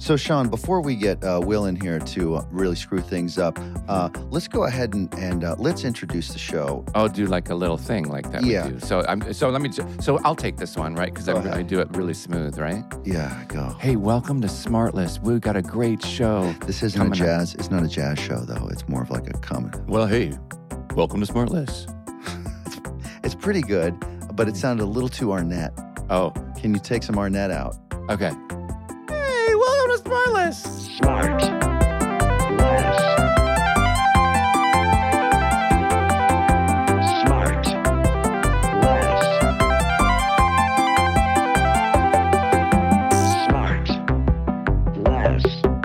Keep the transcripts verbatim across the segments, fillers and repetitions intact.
So, Sean, before we get uh, Will in here to uh, really screw things up, uh, let's go ahead and, and uh, let's introduce the show. I'll do like a little thing like that. Yeah. We do. So I'm. So let me. So I'll take this one, right? Because I, I do it really smooth, right? Yeah, go. Hey, welcome to Smartless. We've got a great show. This isn't a jazz. Up. It's not a jazz show, though. It's more of like a comedy. Well, hey, welcome to Smartless. It's pretty good, but it sounded a little too Arnett. Oh, can you take some Arnett out? Okay. Hey, welcome to Smartless. Smart. Less. Smart. Less. Smart. Less.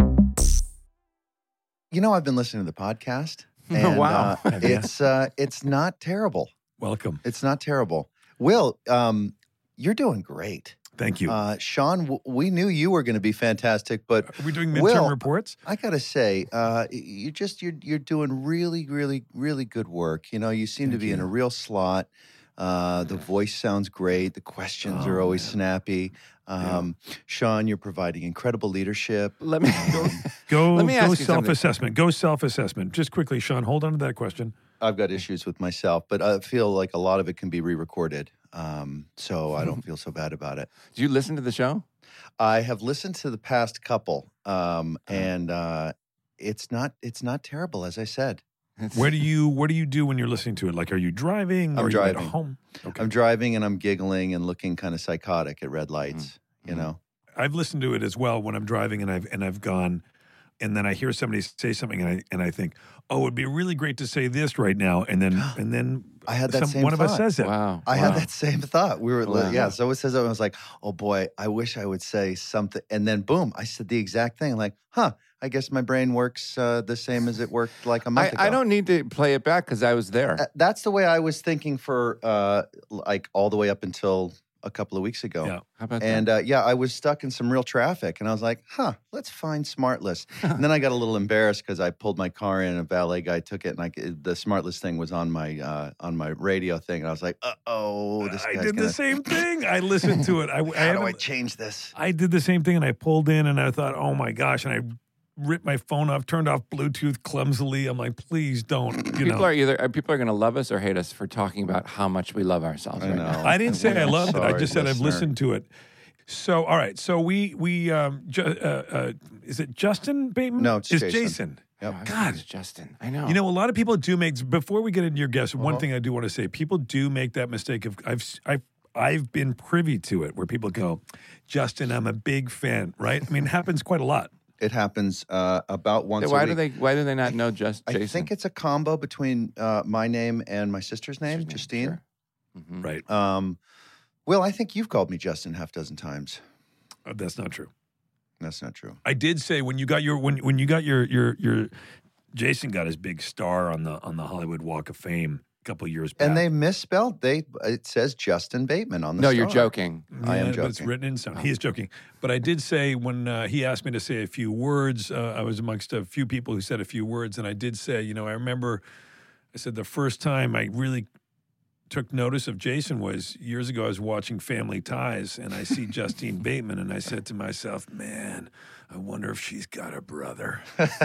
You know, I've been listening to the podcast. And, wow. Uh, it's uh, it's not terrible. Welcome. It's not terrible. Will, um, you're doing great. Thank you. Uh, Sean, w- we knew you were going to be fantastic, but Are we doing midterm Will, reports? I got to say, uh, you just you're you're doing really, really, really good work. You know, you seem Thank to be you. in a real slot. Uh, the voice sounds great. The questions Oh, are always man. snappy. Um, Sean, you're providing incredible leadership. Let me Go, Let me go ask you something. self-assessment. Go self-assessment. Just quickly, Sean, hold on to that question. I've got issues with myself, but I feel like a lot of it can be re-recorded. Um, so I don't feel so bad about it. Do you listen to the show? I have listened to the past couple, um, Uh-huh. and uh, it's not it's not terrible, as I said. Where do you What do you do when you're listening to it? Like, are you driving? I'm or Are you driving. at home? Okay. I'm driving and I'm giggling and looking kind of psychotic at red lights. You Mhm. know, I've listened to it as well when I'm driving, and I've and I've gone, and then I hear somebody say something, and I and I think, oh, it'd be really great to say this right now, and then and then I had that some, same one of us thought. says it. Wow. I wow. had that same thought. We were, Wow. yeah. So it says that, and I was like, oh boy, I wish I would say something. And then boom, I said the exact thing. Like, huh? I guess my brain works uh, the same as it worked like a month I, ago. I don't need to play it back because I was there. Uh, That's the way I was thinking for uh, like all the way up until a couple of weeks ago. Yeah. How about And that? uh, yeah, I was stuck in some real traffic, and I was like, "Huh, let's find Smartless." And then I got a little embarrassed because I pulled my car in, and a valet guy took it, and I, the Smartless thing was on my uh, on my radio thing, and I was like, "Uh oh, this I guy's did gonna, the same thing. I listened to it. I, I, How do I haven't- change this?" I did the same thing, and I pulled in, and I thought, oh my gosh, and I ripped my phone off, turned off Bluetooth clumsily. I'm like, please don't. You people know, are either uh, people are going to love us or hate us for talking about how much we love ourselves. I right know. now. I didn't say I We're loved it. I sorry, just said I've listener. listened to it. So, all right. So we we um, ju- uh, uh, is it Justin Bateman? No, it's It's Jason. Jason. Yep. Oh, God. it's Justin. I know. You know, a lot of people do make. Before we get into your guest, one Uh-huh. thing I do want to say: people do make that mistake of I've I've I've been privy to it, where people go, Justin, I'm a big fan. Right? I mean, it happens quite a lot. It happens uh, about once. why a do week. they? Why do they not know just I Jason? think it's a combo between uh, my name and my sister's name, Sister's name, Justine. sure. Mhm. Right? Um, Will, I think you've called me Justin half dozen times. Uh, that's not true. That's not true. I did say when you got your when when you got your your your Jason got his big star on the on the Hollywood Walk of Fame a couple years back. And they misspelled. They it says Justin Bateman on the. No, you're star. joking. I am Yeah, but it's joking. written in some. Oh. He is joking. But I did say when uh, he asked me to say a few words, uh, I was amongst a few people who said a few words, and I did say, you know, I remember, I said the first time I really took notice of Jason was years ago. I was watching Family Ties, and I see Justine Bateman, and I said to myself, man, I wonder if she's got a brother.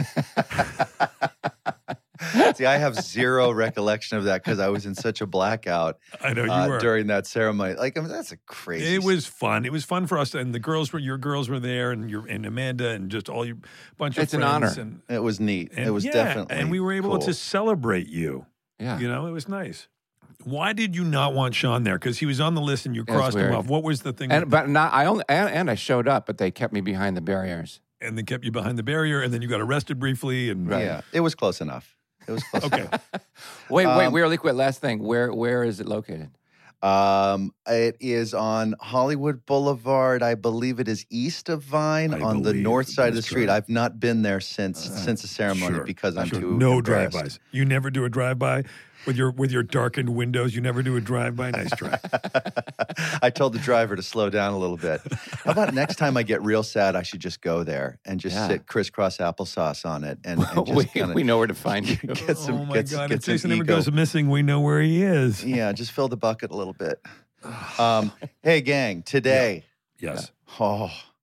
See, I have zero recollection of that because I was in such a blackout I know you uh, were. during that ceremony. Like, I mean, that's a crazy. It was fun. It was fun for us, and the girls were your girls were there, and your and Amanda, and just all your bunch It's of an friends. honor. And, It was neat. and it was yeah, definitely. and we were able cool. to celebrate you. Yeah. You know, it was nice. Why did you not want Sean there? Because he was on the list, and you Yeah, it's crossed him weird. off. What was the thing? And that- but not I only and, and I showed up, but they kept me behind the barriers. and then kept you behind the barrier, and then you got arrested briefly, and Right. Yeah, it was close enough. It was close. okay. Wait, wait, Um, we really quick. Last thing, where where is it located? Um, it is on Hollywood Boulevard. I believe it is east of Vine I on the believe north side of the that's street. correct. I've not been there since since the ceremony Sure, because I'm sure. too no embarrassed. drive-bys. You never do a drive-by with your with your darkened windows. You never do a drive-by. Nice try. I told the driver to slow down a little bit. How about next time I get real sad, I should just go there and just Yeah. sit crisscross applesauce on it and, and we, just kind we of know where to find you. get some oh my get, God! get If Jason some ever ego. goes missing, we know where he is. Yeah, just fill the bucket a little bit. Um, hey, gang, today, Yes. oh,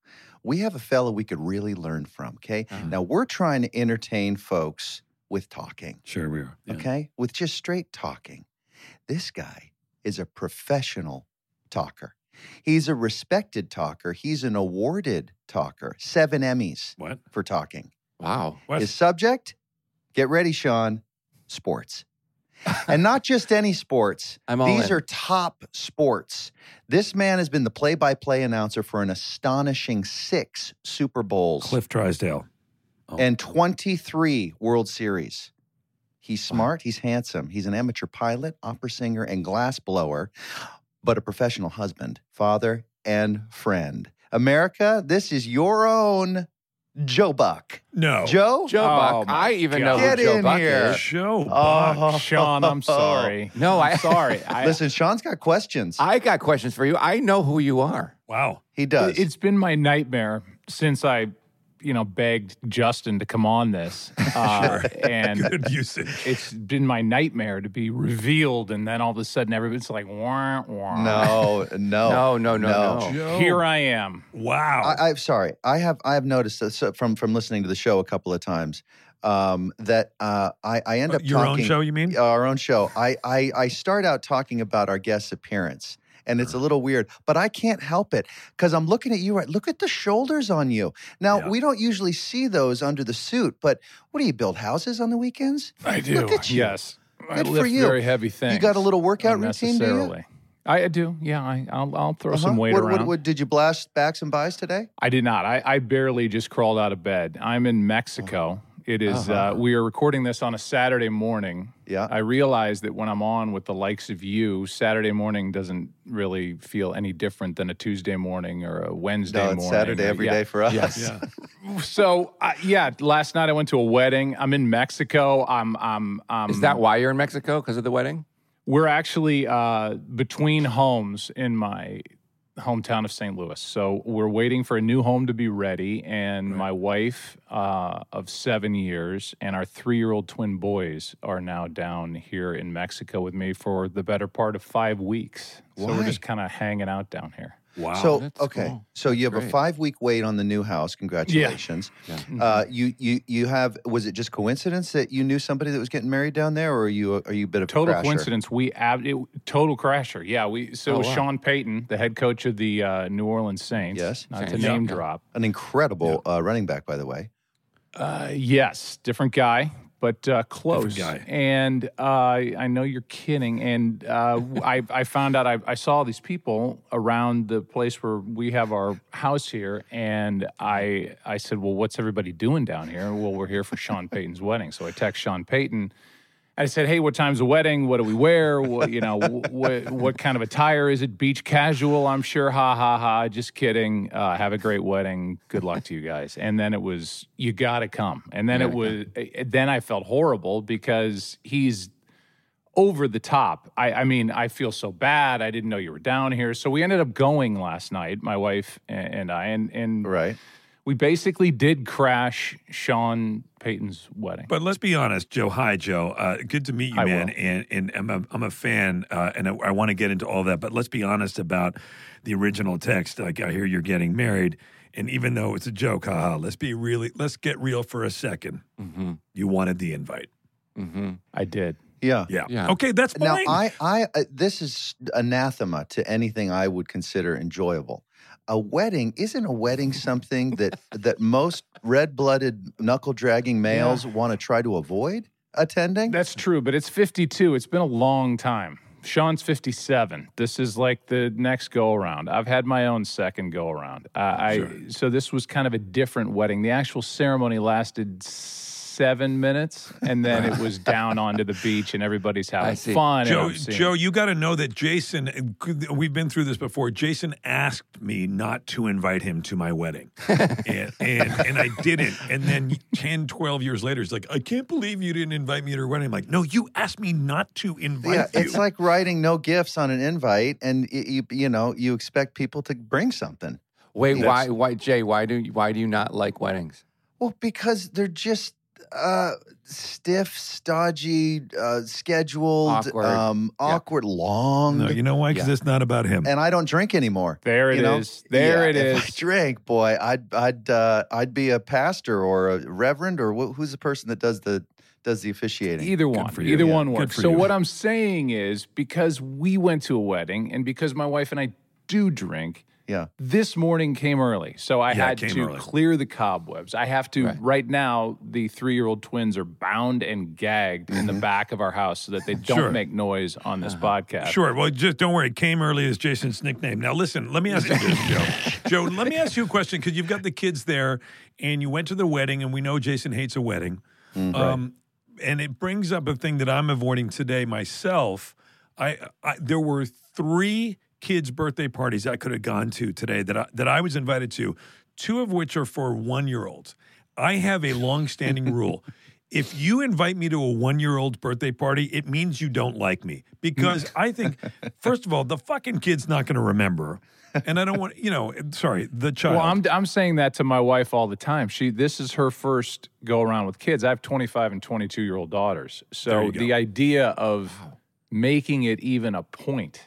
we have a fellow we could really learn from, okay? Now, we're trying to entertain folks with talking, Sure, we are. Yeah. okay? With just straight talking. This guy is a professional talker. He's a respected talker. He's an awarded talker. Seven Emmys What? for talking. Wow. What? His subject, get ready, Sean, sports. And not just any sports. I'm all These in. are top sports. This man has been the play-by-play announcer for an astonishing six Super Bowls Cliff Drysdale. Oh. and twenty-three World Series. He's smart. He's handsome. He's an amateur pilot, opera singer, and glass blower, but a professional husband, father, and friend. America, this is your own Joe Buck. No. Joe? Joe Oh, Buck. my I even God. know Get who Joe in Buck here. is. Joe Buck. Oh, Sean, I'm sorry. No, I- I'm sorry. I, Listen, Sean's got questions. I got questions for you. I know who you are. Wow. He does. It's been my nightmare since I, you know, begged Justin to come on this. Uh, and Good usage. it's been my nightmare to be revealed, and then all of a sudden everybody's like, wah, wah. no, no, No, no, no, no. Joe. Here I am. Wow. I, I'm sorry. I have I have noticed this, uh, from from listening to the show a couple of times um, that uh, I, I end Uh, up your talking, own show, you mean? our own show. I, I I start out talking about our guest's appearance, and it's a little weird, but I can't help it because I'm looking at you. Right, look at the shoulders on you. Now Yeah. we don't usually see those under the suit, but what do you build houses on the weekends? I do. Look at you. Yes. I Good for lift you. very heavy things. You got a little workout routine, do you? unnecessarily. I I do. Yeah, I, I'll, I'll throw Uh-huh. some weight what, around. What, what, did you blast backs and buys today? I did not. I, I barely just crawled out of bed. I'm in Mexico. It is, uh, we are recording this on a Saturday morning. Yeah. I realize that when I'm on with the likes of you, Saturday morning doesn't really feel any different than a Tuesday morning or a Wednesday No, morning. it's Saturday or- every yeah. day for us. Yes. Yeah. So, uh, yeah, last night I went to a wedding. I'm in Mexico. I'm, I'm, I'm Is that why you're in Mexico? Because of the wedding? We're actually uh, between homes in my hometown of Saint Louis. So we're waiting for a new home to be ready. And my wife uh, of seven years and our three-year-old twin boys are now down here in Mexico with me for the better part of five weeks. So Why? we're just kind of hanging out down here. Wow. So that's okay, cool. so you have a Great. five week wait on the new house. Congratulations. Uh, you you you have. Was it just coincidence that you knew somebody that was getting married down there, or are you are you a bit of Total a crasher? coincidence. We ab- it, total crasher. Yeah. We so Oh, it was wow. Sean Payton, the head coach of the uh, New Orleans Saints. Yes. Not to Saints. name Yeah. drop. An incredible uh, running back, by the way. Uh, yes, different guy, but uh, close. Different guy. And uh, I know you're kidding. And uh, I, I found out I, I saw all these people around the place where we have our house here, and I I said, well, what's everybody doing down here? Well, we're here for Sean Payton's wedding. So I text Sean Payton. I said, hey, what time's the wedding? What do we wear? What, you know, what, what kind of attire is it? Beach casual, I'm sure. Ha, ha, ha. Just kidding. Uh, have a great wedding. Good luck to you guys. And then it was, you got to come. And then it was, then I felt horrible because he's over the top. I, I mean, I feel so bad. I didn't know you were down here. So we ended up going last night, my wife and, and I. And, and Right. we basically did crash Sean Payton's wedding. But let's be honest, Joe. Hi, Joe. Uh, good to meet you, I man. will. And and I'm a, I'm a fan, uh, and I, I want to get into all that. But let's be honest about the original text. Like I hear you're getting married, and even though it's a joke, haha. Let's be really. Let's get real for a second. Mm-hmm. You wanted the invite. Mm-hmm. I did. Yeah. Yeah. Yeah. Okay, that's Now, fine. I, I, uh, this is anathema to anything I would consider enjoyable. A wedding isn't a wedding something that that most red-blooded, knuckle-dragging males want to try to avoid attending. That's true, but it's fifty-two. It's been a long time. Sean's fifty-seven. This is like the next go around. I've had my own second go around. Uh, Sure. I so this was kind of a different wedding. The actual ceremony lasted seven minutes, and then it was down onto the beach, and everybo's I having see. fun. and Joe, I'm seeing- Joe, you got to know that Jason, we've been through this before. Jason asked me not to invite him to my wedding. and, and and I didn't. And then ten, twelve years later, he's like, I can't believe you didn't invite me to your wedding. I'm like, no, you asked me not to invite Yeah, you. it's like writing no gifts on an invite, and y- you, you know you expect people to bring something. Wait, Yes. why, why, Jay? Why do why do you not like weddings? Well, because they're just uh, stiff, stodgy, uh, scheduled, Awkward. um, Yeah. awkward, long. No, you know why? Because Yeah. it's not about him. and I don't drink anymore. There it you know? is. There Yeah, it if I is. drink, boy, I'd I'd uh, I'd be a pastor or a reverend or wh- who's the person that does the does the officiating. Either one. for you. Either Yeah. one Good works. for So you. what I'm saying is because we went to a wedding and because my wife and I do drink, Yeah. this morning came early. So I Yeah, it had came to early. clear the cobwebs. I have to, right, Right. now, the three-year-old twins are bound and gagged in the back of our house so that they don't Sure. make noise on this podcast. Sure. Well, just don't worry. Came early is Jason's nickname. Now, listen, let me ask you this, Joe. Joe, let me ask you a question because you've got the kids there and you went to the wedding, and we know Jason hates a wedding. Um, and it brings up a thing that I'm avoiding today myself. I, I There were three kids' birthday parties I could have gone to today that I, that I was invited to, two of which are for one-year-olds. I have a long-standing rule. If you invite me to a one-year-old birthday party, it means you don't like me. Because I think, first of all, the fucking kid's not going to remember. And I don't want, you know, sorry, the child. Well, I'm I'm saying that to my wife all the time. She this is her first go around with kids. I have twenty-five and twenty-two year old daughters. There So you go. the idea of making it even a point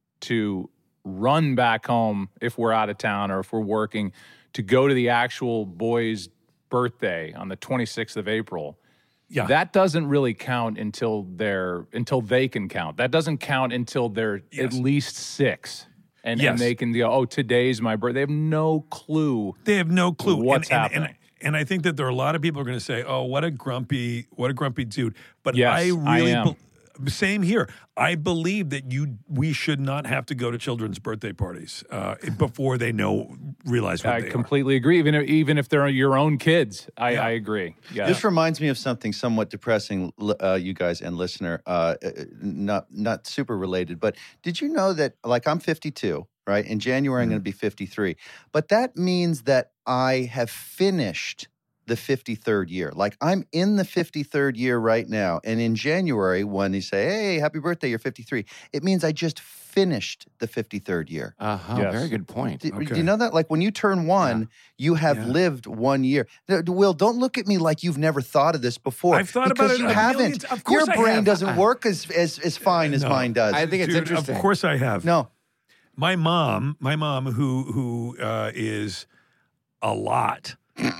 to run back home if we're out of town or if we're working to go to the actual boy's birthday on the twenty-sixth of April. Yeah. That doesn't really count until they're until they can count. That doesn't count until they're Yes. at least six. And, Yes. and they can go, oh, today's my birthday. They have no clue. They have no clue What's and, and, happening. And, and I think that there are a lot of people who are going to say, "Oh, what a grumpy, what a grumpy dude." But Yes, I I really, am. bel- same here. I believe that you, we should not have to go to children's birthday parties uh, before they know, realize what I they completely agree. Even if, even if they're your own kids, I, Yeah. I agree. Yeah. This reminds me of something somewhat depressing, li- uh, you guys and listener, uh, uh, not not super related. But did you know that, like, I'm fifty-two, right? In January, I'm going to be fifty-three. But that means that I have finished the fifty-third year. Like, I'm in the fifty-third year right now. And in January, when you say, hey, happy birthday, you're fifty-three, it means I just finished the fifty-third year. Uh-huh. Yes. Very good point. Do, do Okay. you know that? Like, when you turn one, you have Yeah. lived one year. Now, Will, don't look at me like you've never thought of this before. I've thought because about it you a haven't. million t- of course Your I brain have. doesn't work as, as, as fine as No. mine does. I think it's Dude, interesting. Of course I have. no. My mom, my mom, who who uh, is a lot.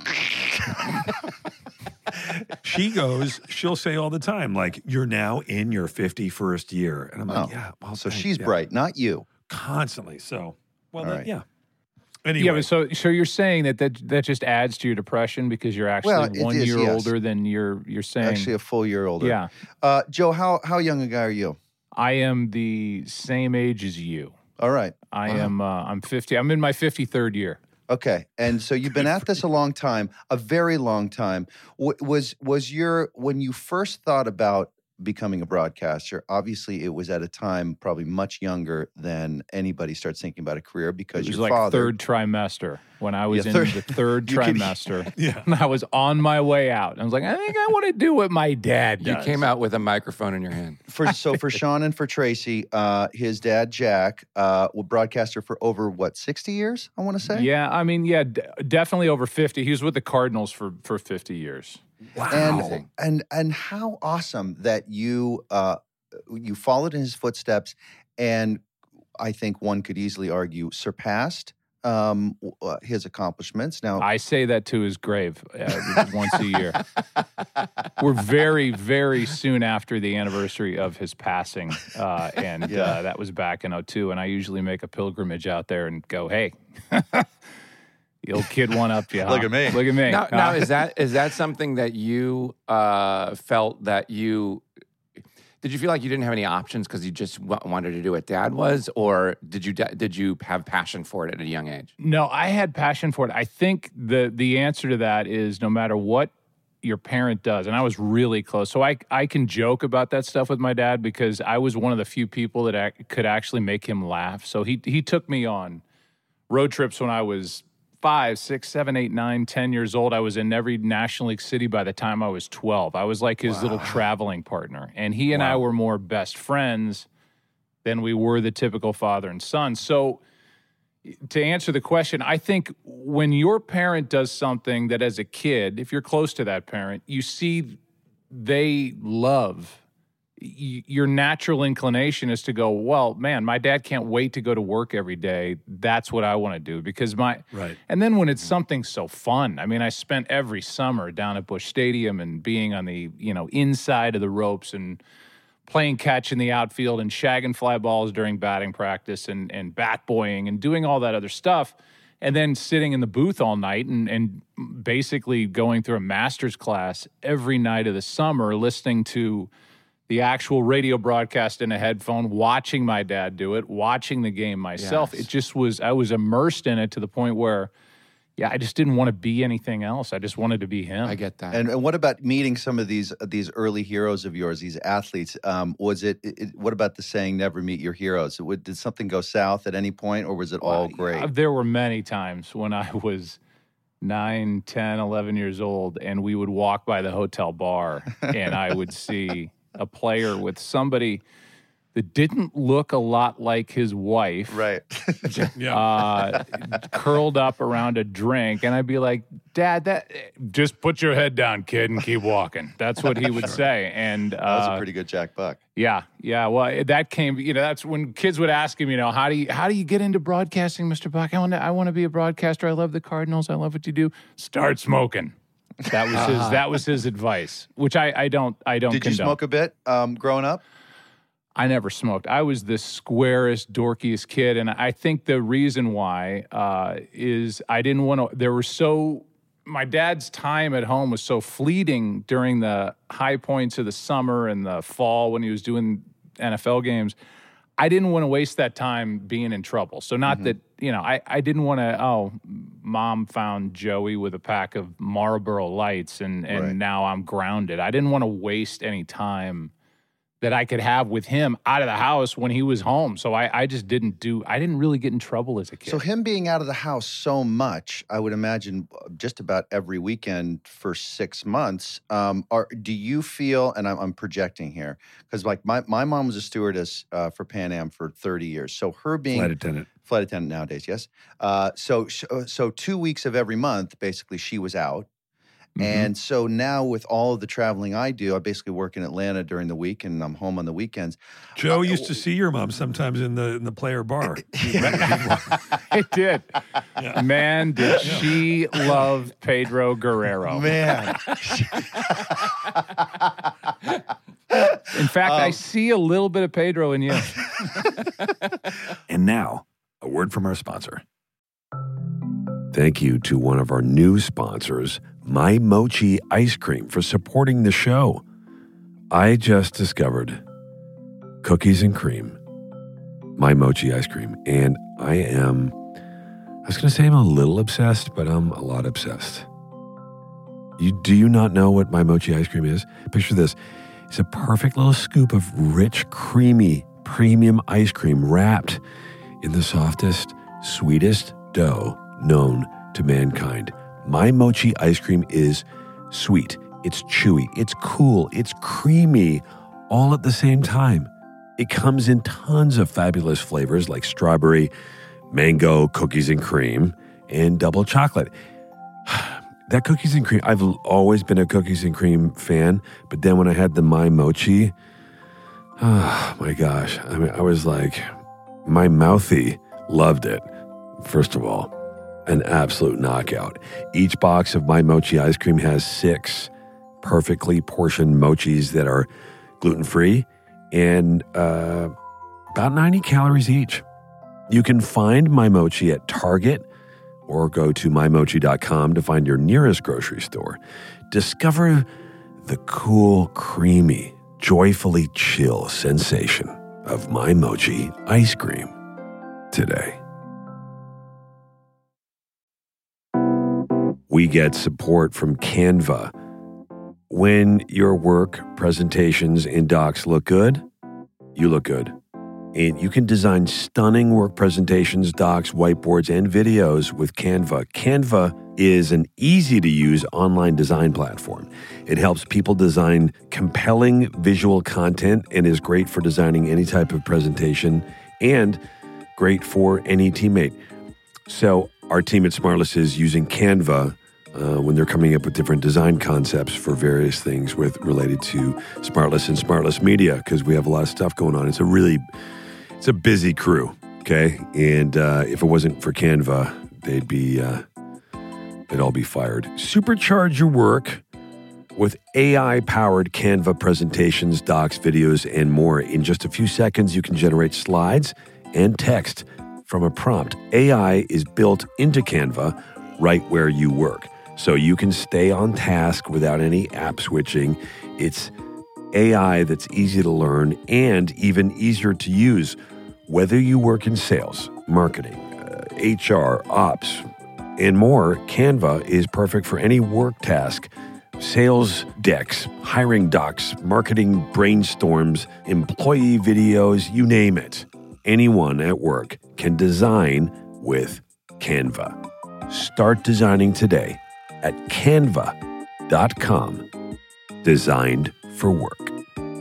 She goes, she'll say all the time, like, "You're now in your fifty-first year," and I'm like, Oh. "Yeah." Well, So thanks, she's yeah. bright, not you. constantly. So, well, All then, right. yeah. Anyway, Yeah, but so so you're saying that, that that just adds to your depression because you're actually Well, it one is, year yes. older than you're you're saying. Actually, a full year older. yeah, Uh, Joe, how how young a guy are you? I am the same age as you. All right. I am. Uh, I'm fifty. I'm in my fifty-third year. Okay, and so you've been at this a long time, a very long time. W- was was your when you first thought about becoming a broadcaster? Obviously, it was at a time probably much younger than anybody starts thinking about a career because It was your like father. third trimester when I was Yeah, in third- the third you could- trimester. Yeah. And I was on my way out. I was like, I think I want to do what my dad You does. came out with a microphone in your hand. For so for Sean and for Tracy, uh, his dad Jack, uh, was broadcaster for over what sixty years? I want to say. Yeah, I mean, yeah, d- definitely over fifty. He was with the Cardinals for for fifty years. And and and how awesome that you uh, you followed in his footsteps, and I think one could easily argue surpassed um, w- uh, his accomplishments. Now, I say that to his grave uh, once a year. We're very, very soon after the anniversary of his passing, uh, and Yeah. uh, that was back in oh two. And I usually make a pilgrimage out there and go, "Hey, the old kid one up you. Look huh? at me. Look at me." Now, now Uh, is that is that something that you uh, felt that you did you feel like you didn't have any options because you just w- wanted to do what Dad was, or did you did you have passion for it at a young age? No, I had passion for it. I think the the answer to that is no matter what your parent does, and I was really close. So I I can joke about that stuff with my dad because I was one of the few people that ac- could actually make him laugh. So he he took me on road trips when I was five, six, seven, eight, nine, ten years old. I was in every National League city by the time I was twelve. I was like his little traveling partner. And he and I were more best friends than we were the typical father and son. So to answer the question, I think when your parent does something that as a kid, if you're close to that parent, you see they love, y- your natural inclination is to go, well, man, my dad can't wait to go to work every day. That's what I want to do because my, Right. and then when it's something so fun, I mean, I spent every summer down at Busch Stadium and being on the, you know, inside of the ropes and playing catch in the outfield and shagging fly balls during batting practice and, and bat boying and doing all that other stuff. And then sitting in the booth all night and, and basically going through a master's class every night of the summer, listening to the actual radio broadcast in a headphone, watching my dad do it, watching the game myself. Yes. It just was, I was immersed in it to the point where, yeah, I just didn't want to be anything else. I just wanted to be him. I get that. And, and what about meeting some of these these early heroes of yours, these athletes? Um, was it, it? What about the saying "never meet your heroes"? Would, did something go south at any point, or was it all great? Uh, there were many times when I was nine, ten, eleven years old, and we would walk by the hotel bar, and I would see a player with somebody that didn't look a lot like his wife. Right. Yeah. Uh, curled up around a drink, and I'd be like, "Dad, that just put your head down, kid, and keep walking." That's what he would say, and uh, That was a pretty good Jack Buck. yeah, yeah. Well, that came. You know, that's when kids would ask him, you know, how do you how do you get into broadcasting, Mister Buck? I want to I want to be a broadcaster. I love the Cardinals. I love what you do. Start smoking. That was his. That was his advice, which I I don't I don't. Did condone. you smoke a bit um, growing up? I never smoked. I was the squarest, dorkiest kid, and I think the reason why uh, is I didn't want to. There were so my dad's time at home was so fleeting during the high points of the summer and the fall when he was doing N F L games. I didn't want to waste that time being in trouble. So not mm-hmm. that you know, I I didn't want to. Oh, mom found Joey with a pack of Marlboro Lights, and and Right. now I'm grounded. I didn't want to waste any time that I could have with him out of the house when he was home. So I, I just didn't do, I didn't really get in trouble as a kid. So him being out of the house so much, I would imagine just about every weekend for six months. Um, are do you feel, and I'm, I'm projecting here, because like my, my mom was a stewardess uh, for Pan Am for thirty years. So her being Flight attendant. flight attendant nowadays, yes. Uh, so so two weeks of every month, basically, she was out. Mhm. And so now with all of the traveling I do, I basically work in Atlanta during the week and I'm home on the weekends. Joe Uh, used to see your mom sometimes in the in the player bar. It did. Man, did she love Pedro Guerrero. Man. In fact, I Um, see a little bit of Pedro in you. And now, a word from our sponsor. Thank you to one of our new sponsors, My Mochi Ice Cream, for supporting the show. I just discovered cookies and cream, My Mochi Ice Cream, and I am, I was going to say I'm a little obsessed, but I'm a lot obsessed. You, do you not know what My Mochi Ice Cream is? Picture this. It's a perfect little scoop of rich, creamy, premium ice cream wrapped in the softest, sweetest dough known to mankind. My Mochi ice cream is sweet, it's chewy, it's cool, it's creamy, all at the same time. It comes in tons of fabulous flavors like strawberry, mango, cookies and cream, and double chocolate. That cookies and cream, I've always been a cookies and cream fan, but then when I had the My Mochi, oh my gosh, I mean, I was like, my mouthy loved it, first of all. An absolute knockout. Each box of My Mochi ice cream has six perfectly portioned mochis that are gluten-free and uh, about ninety calories each. You can find My Mochi at Target or go to my mochi dot com to find your nearest grocery store. Discover the cool, creamy, joyfully chill sensation of My Mochi ice cream today. We get support from Canva. When your work, presentations, and docs look good, you look good. And you can design stunning work presentations, docs, whiteboards, and videos with Canva. Canva is an easy-to-use online design platform. It helps people design compelling visual content and is great for designing any type of presentation and great for any teammate. So our team at Smartless is using Canva uh, when they're coming up with different design concepts for various things with related to Smartless and Smartless Media, because we have a lot of stuff going on. It's a really, it's a busy crew, okay? And uh, if it wasn't for Canva, they'd be, uh, they'd all be fired. Supercharge your work with A I-powered Canva presentations, docs, videos, and more. In just a few seconds, you can generate slides and text from a prompt. A I is built into Canva right where you work, so you can stay on task without any app switching. It's A I that's easy to learn and even easier to use. Whether you work in sales, marketing, uh, H R, ops, and more, Canva is perfect for any work task. Sales decks, hiring docs, marketing brainstorms, employee videos, you name it. Anyone at work can design with Canva. Start designing today at canva dot com. Designed for work.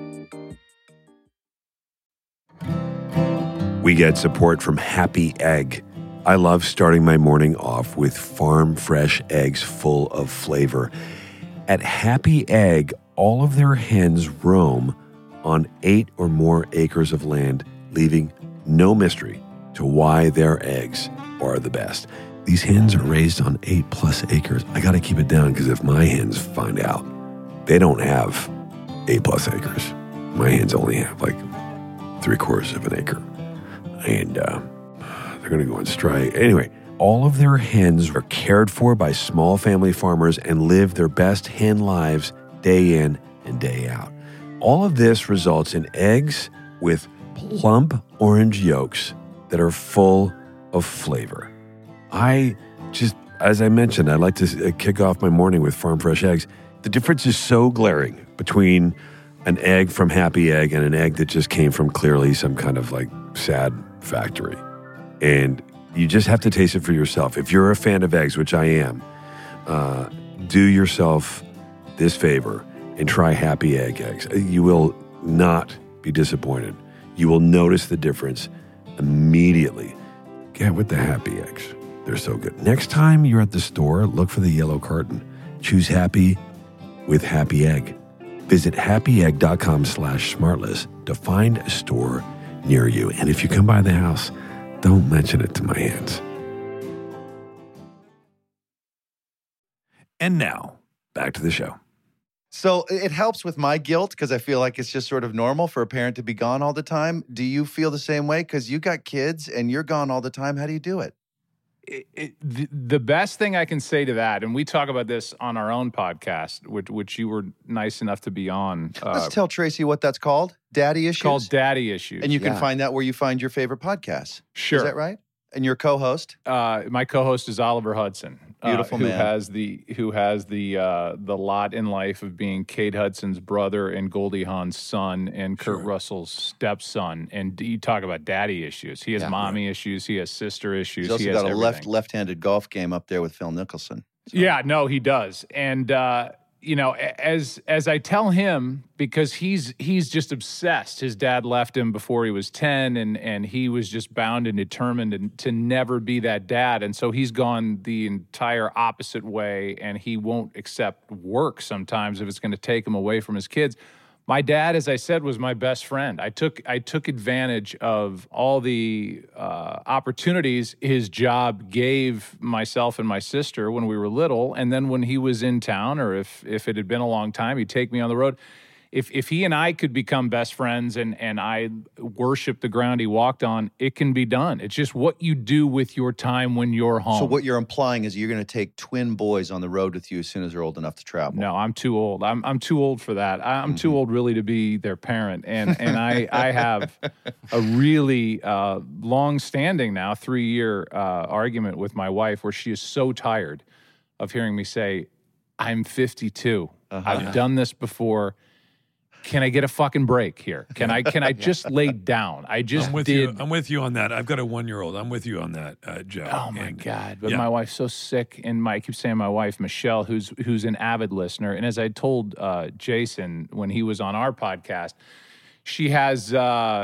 We get support from Happy Egg. I love starting my morning off with farm fresh eggs full of flavor. At Happy Egg, all of their hens roam on eight or more acres of land, leaving no mystery to why their eggs are the best. These hens are raised on eight plus acres. I got to keep it down because if my hens find out, they don't have eight plus acres. My hens only have like three quarters of an acre. And uh, they're going to go on strike. Anyway, all of their hens are cared for by small family farmers and live their best hen lives day in and day out. All of this results in eggs with plump orange yolks that are full of flavor. I just, as I mentioned, I like to kick off my morning with farm fresh eggs. The difference is so glaring between an egg from Happy Egg and an egg that just came from clearly some kind of like sad factory. And you just have to taste it for yourself. If you're a fan of eggs, which I am, uh, do yourself this favor and try Happy Egg eggs. You will not be disappointed. You will notice the difference immediately. Get with the Happy Eggs. They're so good. Next time you're at the store, look for the yellow carton. Choose Happy with Happy Egg. Visit happyegg.com slash smartless to find a store near you. And if you come by the house, don't mention it to my hands. And now, back to the show. So it helps with my guilt because I feel like it's just sort of normal for a parent to be gone all the time. Do you feel the same way? Because you got kids and you're gone all the time. How do you do it? It, it, the, the best thing I can say to that, and we talk about this on our own podcast, which, which you were nice enough to be on. Uh, Let's tell Tracy what that's called. Daddy Issues? It's called Daddy Issues. And you can Yeah. find that where you find your favorite podcasts. Sure. Is that right? And your co-host? Uh, my co-host is Oliver Hudson. Beautiful uh, who man. has the who has the uh, the lot in life of being Kate Hudson's brother and Goldie Hawn's son and Kurt Russell's stepson. And you talk about daddy issues. He has Yeah. mommy issues. He has sister issues. He's also he has got a everything. left left-handed golf game up there with Phil Mickelson. Yeah, no, he does. And uh, you know, a- as as I tell him, because he's he's just obsessed. His dad left him before he was ten, and and he was just bound and determined to, to never be that dad. And so he's gone the entire opposite way, and he won't accept work sometimes if it's going to take him away from his kids. My dad, as I said, was my best friend. I took I took advantage of all the uh, opportunities his job gave myself and my sister when we were little, and then when he was in town, or if if it had been a long time, he'd take me on the road. If if he and I could become best friends and and I worship the ground he walked on, it can be done. It's just what you do with your time when you're home. So what you're implying is you're going to take twin boys on the road with you as soon as they're old enough to travel. No, I'm too old. I'm I'm too old for that. I'm too old really to be their parent. And and I I have a really uh, long-standing now three-year uh, argument with my wife where she is so tired of hearing me say, "I'm fifty-two. Uh-huh. I've done this before. Can I get a fucking break here? Can I can I just lay down? I just I'm with did." you. I'm with you on that. I've got a one-year-old. I'm with you on that, uh, Joe. Oh my And- God! But yeah. my wife's so sick, and my, I keep saying my wife Michelle, who's who's an avid listener, and as I told uh, Jason when he was on our podcast, she has uh,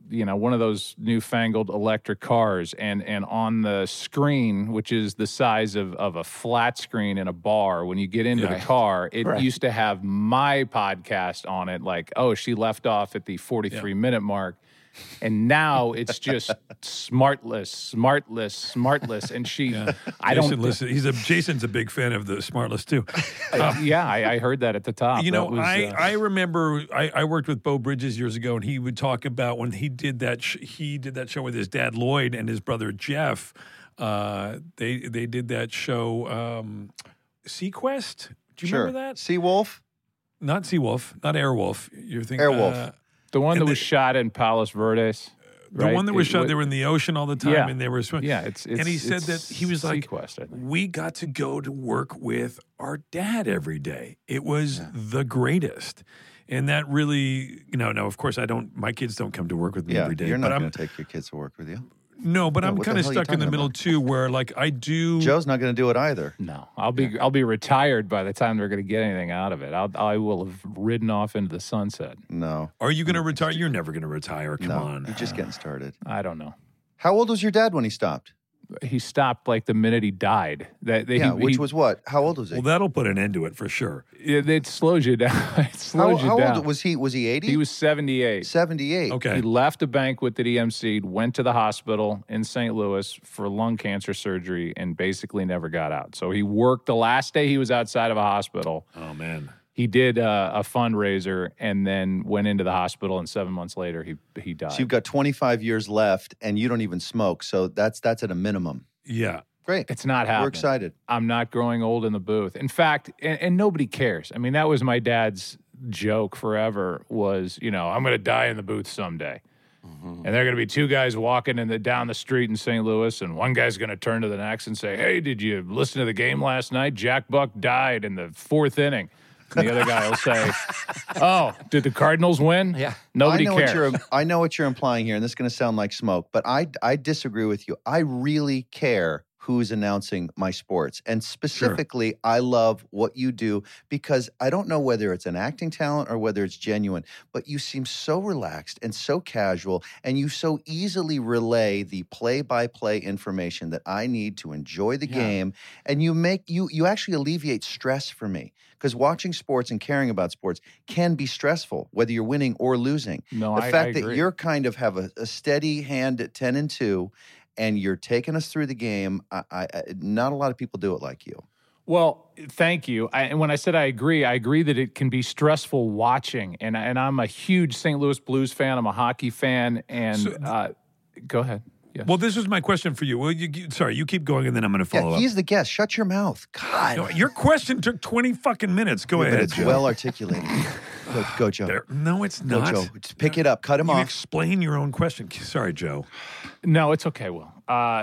you know, one of those newfangled electric cars, and and on the screen, which is the size of, of a flat screen in a bar, when you get into Yeah. the car, it Right. used to have my podcast on it, like, oh, she left off at the forty-three minute mark. And now it's just smartless, smartless, smartless. And she, I Jason, don't, listen. He's a Jason's a big fan of the Smartless too. uh, yeah, I, I heard that at the top. You That know, was, I, uh, I remember I, I worked with Bo Bridges years ago, and he would talk about when he did that sh- he did that show with his dad Lloyd and his brother Jeff. Uh, they they did that show um, Sequest. Do you Sure. remember that? Seawolf? Not Seawolf, not Airwolf. You're thinking Airwolf. Uh, the one and that the- was shot in Palos Verdes. the right? one that was It shot. wa- They were in the ocean all the time, Yeah. and they were swimming. Yeah, it's, it's and he said it's that he was like, Sequest, I think. we got to go to work with our dad every day. It was the greatest. And that really, you know, no, of course I don't, my kids don't come to work with me Yeah, every day. you're but not I'm, going to take your kids to work with you. no, but No, I'm what the kind of hell are you stuck in the talking middle about? too, where like I do. Joe's not going to do it either. No, I'll be I'll be retired by the time they're going to get anything out of it. I'll, I will have ridden off into the sunset. No, Are you going to retire? You're never going to retire. Come no, on. you're just getting started. I don't know. How old was your dad when he stopped? He stopped like the minute he died. That they, Yeah, he, which he- was what? How old was he? Well, that'll put an end to it for sure. it, it slows you down. It how slows you how down. old was he? Was he eighty? He was seventy-eight. seventy-eight. Okay. He left a banquet that he emceed, went to the hospital in Saint Louis for lung cancer surgery, and basically never got out. So he worked the last day he was outside of a hospital. Oh, man. He did uh, a fundraiser and then went into the hospital, and seven months later he he died. So you've got twenty-five years left, and you don't even smoke. So that's that's at a minimum. Yeah. Great. It's not happening. We're excited. I'm not growing old in the booth. In fact, and, and nobody cares. I mean, that was my dad's joke forever was, you know, I'm going to die in the booth someday. And there are going to be two guys walking in the, down the street in Saint Louis, and one guy's going to turn to the next and say, hey, did you listen to the game last night? Jack Buck died in the fourth inning. And the other guy will say, oh, did the Cardinals win? Yeah. Nobody I know cares. What you're, I know what you're implying here, and this is going to sound like smoke, but I, I disagree with you. I really care who's announcing my sports. And specifically, I love what you do because I don't know whether it's an acting talent or whether it's genuine, but you seem so relaxed and so casual, and you so easily relay the play-by-play information that I need to enjoy the Yeah. game. And you make you you actually alleviate stress for me. Because watching sports and caring about sports can be stressful, whether you're winning or losing. No, the I- fact I that agree. you're kind of have a, a steady hand at ten and two, and you're taking us through the game. I, I, I- not a lot of people do it like you. Well, thank you. I, and when I said I agree, I agree that it can be stressful watching. And and I'm a huge Saint Louis Blues fan. I'm a hockey fan. And So- uh, go ahead. Yes. Well, this was my question for you. Well, you, you- sorry, you keep going, and then I'm going to follow Yeah, up. he's the guest. Shut your mouth. God, No, your question took twenty fucking minutes. Go but ahead, it's Joe. well articulated. Go, go Joe. There- no, it's Go, not. Joe. Just pick it up. Cut him You off. explain your own question. Sorry, Joe. No, it's okay, Will. Uh,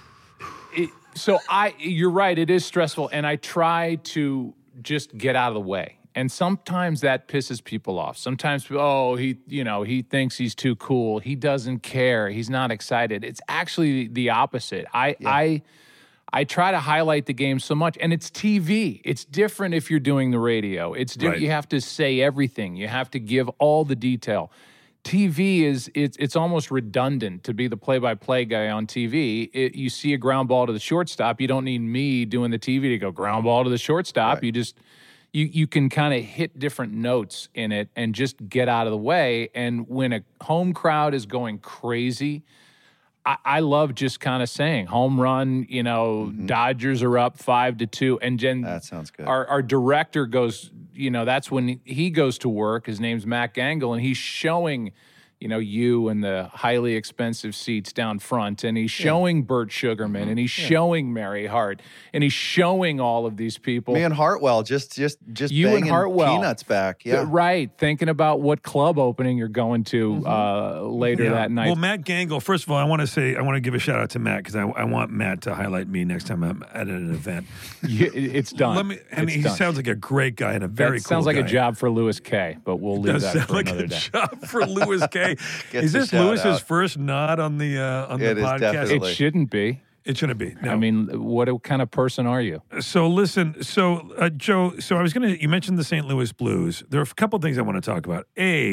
it, so I, you're right. It is stressful, and I try to just get out of the way. And sometimes that pisses people off. Sometimes, oh, he, you know, he thinks he's too cool. He doesn't care. He's not excited. It's actually the opposite. I, I, I try to highlight the game so much, and it's T V. It's different if you're doing the radio. It's different. Right. You have to say everything. You have to give all the detail. T V is it's it's almost redundant to be the play-by-play guy on T V. It, you see a ground ball to the shortstop, you don't need me doing the T V to go ground ball to the shortstop. Right. You just you you can kind of hit different notes in it and just get out of the way. And when a home crowd is going crazy, I, I love just kind of saying home run. You know, Dodgers are up five to two, and then That sounds good. our our director goes, you know, that's when he goes to work. His name's Matt Gangle, and he's showing, you know, you and the highly expensive seats down front, and he's showing Bert Sugarman, Mm-hmm. and he's showing Mary Hart, and he's showing all of these people. Me and Hartwell just just just You and banging Hartwell. peanuts back. Yeah. Right, thinking about what club opening you're going to Mm-hmm. uh, later Yeah. that night. Well, Matt Gangle, first of all, I want to say, I want to give a shout out to Matt because I, I want Matt to highlight me next time I'm at an event. You- it- it's done. Let me, and It's he done. sounds like a great guy and a very that cool sounds like guy. a job for Louis K, but we'll leave Does that sound for like another a day. job for Louis K. Gets Is a this shout Lewis's out. first nod on the uh, on It the is podcast? definitely. It shouldn't be. It shouldn't be. No. I mean, what kind of person are you? So listen, so uh, Joe, so I was gonna. You mentioned the Saint Louis Blues. There are a couple things I want to talk about. A,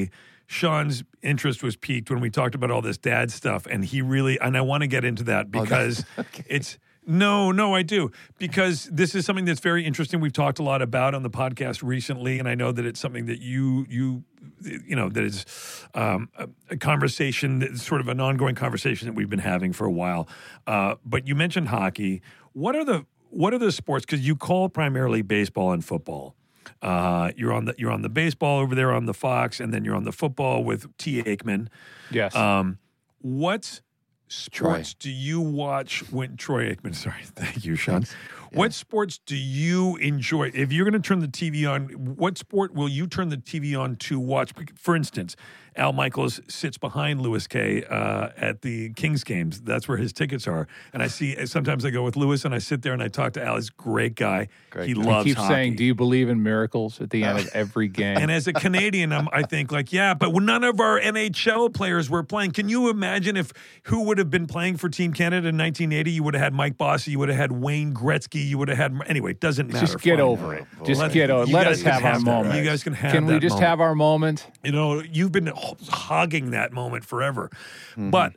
Sean's interest was piqued when we talked about all this dad stuff, and he really, and I want to get into that because okay. it's, no, no, I do. Because this is something that's very interesting. We've talked a lot about on the podcast recently, and I know that it's something that you, you, you know, that is um, a, a conversation, that's sort of an ongoing conversation that we've been having for a while. Uh, but you mentioned hockey. What are the what are the sports? Because you call primarily baseball and football. Uh, you're on the you're on the baseball over there on the Fox, and then you're on the football with T. Aikman. Yes. Um, what sports Troy. do you watch when Troy Aikman? Sorry, thank you, Sean. Thanks. What sports do you enjoy? If you're going to turn the T V on, what sport will you turn the T V on to watch? For instance, Al Michaels sits behind Louis Kay uh, at the Kings games. That's where his tickets are. And I see, sometimes I go with Louis and I sit there and I talk to Al. He's a great guy. Great he guy. loves He keeps hockey. saying, "Do you believe in miracles?" at the end of every game. And as a Canadian, I'm, I think like, yeah, but when none of our N H L players were playing, can you imagine if who would have been playing for Team Canada in nineteen eighty? You would have had Mike Bossy, you would have had Wayne Gretzky, you would have had, anyway, it doesn't matter. Just get Fine. over it. Just Let- get over. you Let guys us can have our that, moment. right? You guys can have Can we that just moment. have our moment? You know, you've been ho- hogging that moment forever. Mm-hmm. But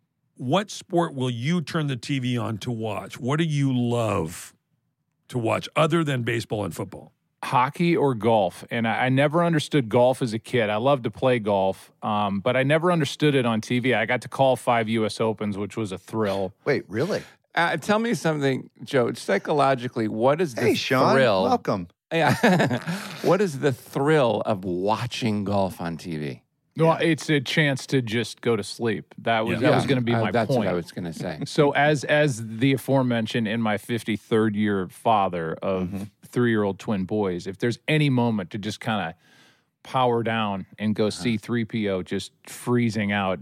what sport will you turn the T V on to watch? What do you love to watch other than baseball and football? Hockey or golf. And I, I never understood golf as a kid. I loved to play golf, um, but I never understood it on T V. I got to call five U S Opens, which was a thrill. Wait, really? Uh, tell me something, Joe. Psychologically, what is the Hey, Sean, thrill? welcome. Yeah. What is the thrill of watching golf on T V? Well, it's a chance to just go to sleep. That was that was going to be Uh, my that's point. what I was going to say. So as as the aforementioned in my fifty-third year father of Mm-hmm. three-year-old twin boys, if there's any moment to just kind of power down and go Uh-huh. see three P O just freezing out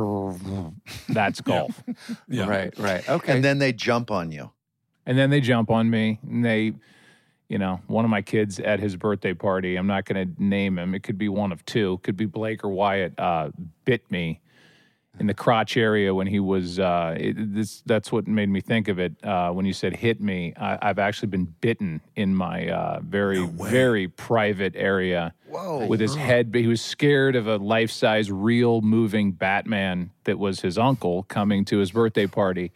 and that's golf. Yeah. Right, right. Okay. And then they jump on you. And then they jump on me and they, you know, one of my kids at his birthday party, I'm not going to name him. It could be one of two, could be Blake or Wyatt, uh, bit me in the crotch area when he was, uh, it, this, that's what made me think of it. Uh, when you said hit me, I, I've actually been bitten in my uh, very, very private area. Whoa. With his head, but he was scared of a life-size, real moving Batman that was his uncle coming to his birthday party.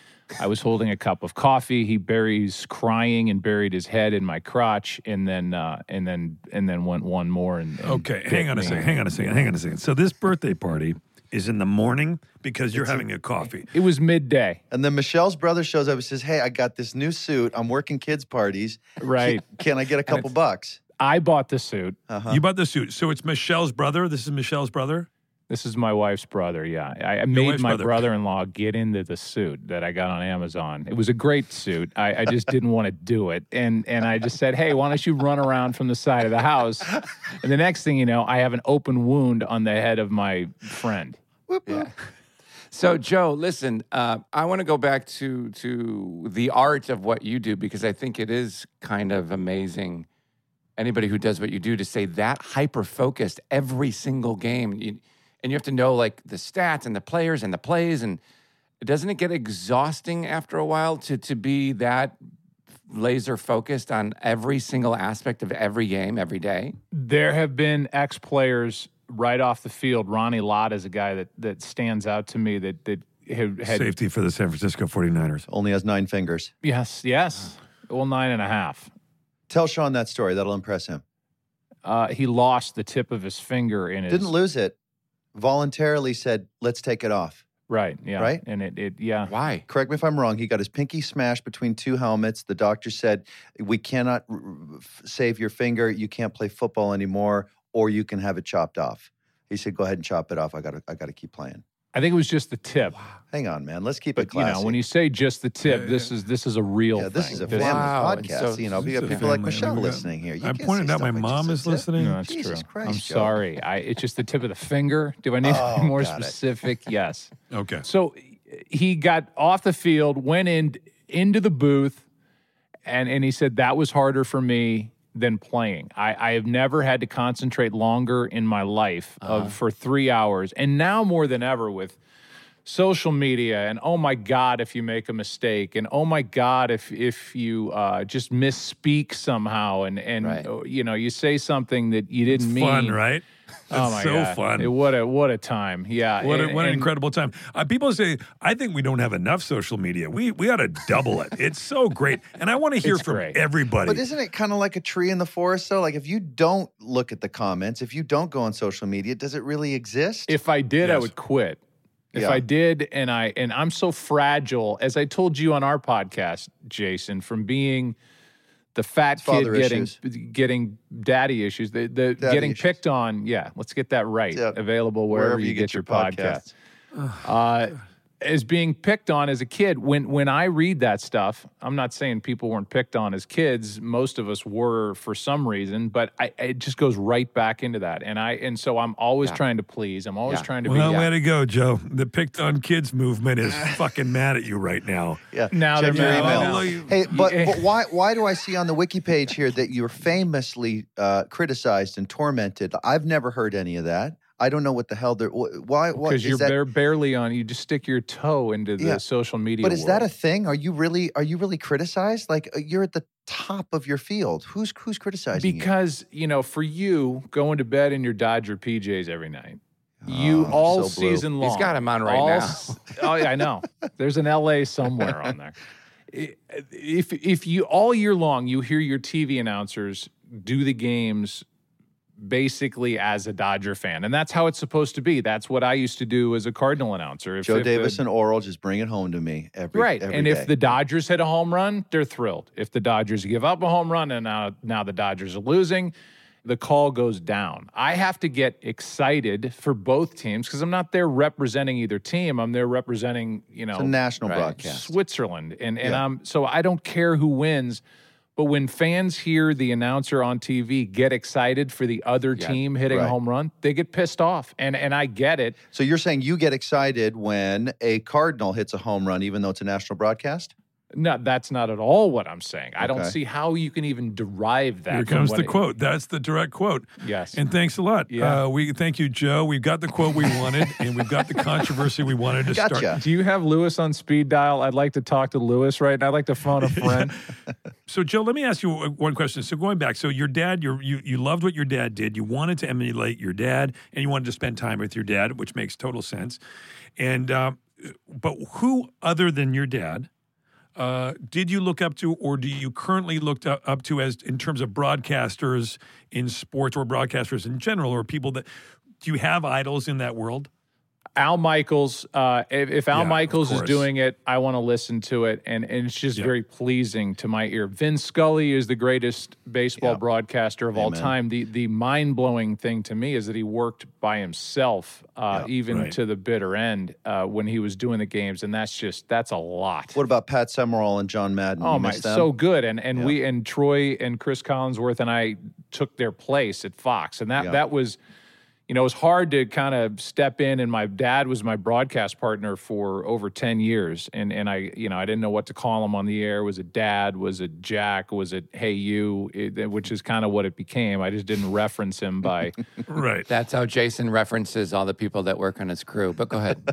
I was holding a cup of coffee. He buries crying and buried his head in my crotch, and then uh, and then and then went one more. And, and Okay, bit hang on a me. second. Hang on a second. Hang on a second. So this birthday party is in the morning because you're having a coffee. It was midday, And then Michelle's brother shows up and says, hey, I got this new suit. I'm working kids' parties. right? Can I get a couple bucks? I bought the suit. Uh-huh. You bought the suit. So it's Michelle's brother. This is Michelle's brother. This is my wife's brother. Yeah, I, I made wife's my brother. brother-in-law get into the suit that I got on Amazon. It was a great suit. I, I just didn't want to do it, and and I just said, "Hey, why don't you run around from the side of the house?" And the next thing you know, I have an open wound on the head of my friend. Yeah. So, Joe, listen, uh, I want to go back to to the art of what you do because I think it is kind of amazing. Anybody who does what you do to stay that hyper focused every single game, you, and you have to know like the stats and the players and the plays, and doesn't it get exhausting after a while to to be that laser focused on every single aspect of every game every day? There have been ex-players right off the field. Ronnie Lott is a guy that that stands out to me that that had, had Safety for the San Francisco forty-niners. Only has nine fingers. yes, yes, well, nine and a half. Tell Sean that story. That'll impress him. Uh, he lost the tip of his finger in his Didn't lose it. Voluntarily said, let's take it off. right, yeah, Right? and it it yeah. Why? Correct me if I'm wrong. He got his pinky smashed between two helmets. The doctor said, we cannot r- r- f- save your finger. You can't play football anymore, or you can have it chopped off. He said, go ahead and chop it off. I got to I got to keep playing. I think it was just the tip. Hang on, man. Let's keep it But you classy. know, when you say just the tip, Yeah, this is this is a real yeah, this thing. is a This- family Wow, and podcast. so- you know, we This got is a people like family. Michelle We got- listening here. You I can't pointed say out my stuff like mom just is a tip. listening. No, that's Jesus true. Christ, I'm Joe. sorry. I it's just the tip of the finger. Do I need Oh, to be more got it. specific? Yes. Okay. So he got off the field, went in into the booth, and and he said that was harder for me than playing. I, I have never had to concentrate longer in my life of for three hours, and now more than ever with social media, and oh my God, if you make a mistake, and oh my God, if if you uh, just misspeak somehow, and and Right. uh, you know, you say something that you didn't It's mean. fun, right? Oh It's my so God. fun. It- what a what a time. Yeah. What, a, and- what an and- incredible time. Uh, people say, I think we don't have enough social media. We we ought to double it. It's so great. And I want to hear It's from great. everybody. But isn't it kind of like a tree in the forest, though? Like, if you don't look at the comments, if you don't go on social media, does it really exist? If I did, I Yes. would quit. If Yeah. I did, and I and I'm so fragile, as I told you on our podcast, Jason, from being the fat kid Father getting issues. getting daddy issues, the, the Daddy getting issues. picked on. Yeah, let's get that right. Yeah. Available wherever, you, get, your podcasts. Uh, as being picked on as a kid, when when I read that stuff, I'm not saying people weren't picked on as kids. Most of us were for some reason, but I, it just goes right back into that. And I and so I'm always Yeah. trying to please. I'm always Yeah. trying to well, be. way to go, Joe. The Picked on Kids movement is fucking mad at you right now. yeah. Now Check they're your mad. email. Now. Hey, but, Yeah. but why why do I see on the wiki page here that you're famously uh, criticized and tormented? I've never heard any of that. I don't know what the hell they're. wh- Why? What Because is you're that? bare, barely on. You just stick your toe into the Yeah. social media. But is that a world. thing? Are you really? Are you really criticized? Like, uh, you're at the top of your field. Who's who's criticizing you? Because you know, for you going to bed in your Dodger P Js every night, you Oh, all so blue. season long. He's got 'em on right all now. s- oh, yeah, I know. There's an L A somewhere on there. I- If if you all year long you hear your T V announcers do the games basically as a Dodger fan, and that's how it's supposed to be. That's what I used to do as a Cardinal announcer. If, Joe if the- Davis and Oral just bring it home to me every Right. every and day. if the Dodgers hit a home run, they're thrilled. If the Dodgers give up a home run and now, now the Dodgers are losing, the call goes down. I have to get excited for both teams because I'm not there representing either team. I'm there representing, you know, it's a national Right. broadcast. Switzerland. And and Yeah. I'm so I don't care who wins. But when fans hear the announcer on T V get excited for the other Yeah, team hitting right. a home run, they get pissed off. And and I get it. So you're saying you get excited when a Cardinal hits a home run, even though it's a national broadcast? No, that's not at all what I'm saying. I don't Okay. see how you can even derive that. Here from comes what the it- quote. That's the direct quote. Yes. And thanks a lot. Yeah. Uh, we thank you, Joe. We've got the quote we wanted, and we've got the controversy we wanted to Gotcha. start. Do you have Lewis on speed dial? I'd like to talk to Lewis right now. I'd like to phone a friend. So, Joe, let me ask you one question. So, going back, so your dad, your, you you loved what your dad did. You wanted to emulate your dad, and you wanted to spend time with your dad, which makes total sense. And uh, but who other than your dad uh, did you look up to, or do you currently look up, up to as in terms of broadcasters in sports or broadcasters in general, or people that do you have idols in that world? Al Michaels, uh, if, if Al Yeah, of Michaels is course. doing it, I want to listen to it, and, and it's just Yeah. very pleasing to my ear. Vin Scully is the greatest baseball Yeah. broadcaster of all Amen. time. The the mind blowing thing to me is that he worked by himself, uh, Yeah, even right. to the bitter end uh, when he was doing the games, and that's just that's a lot. What about Pat Summerall and John Madden? Oh You my, miss them? so good, and and Yeah. we and Troy and Chris Collinsworth and I took their place at Fox, and that Yeah. that was, you know, it was hard to kind of step in. And my dad was my broadcast partner for over ten years, and and I, you know, I didn't know what to call him on the air. Was it Dad? Was it Jack? Was it Hey You? It, which is kind of what it became. I just didn't reference him by. Right. That's how Jason references all the people that work on his crew. But go ahead.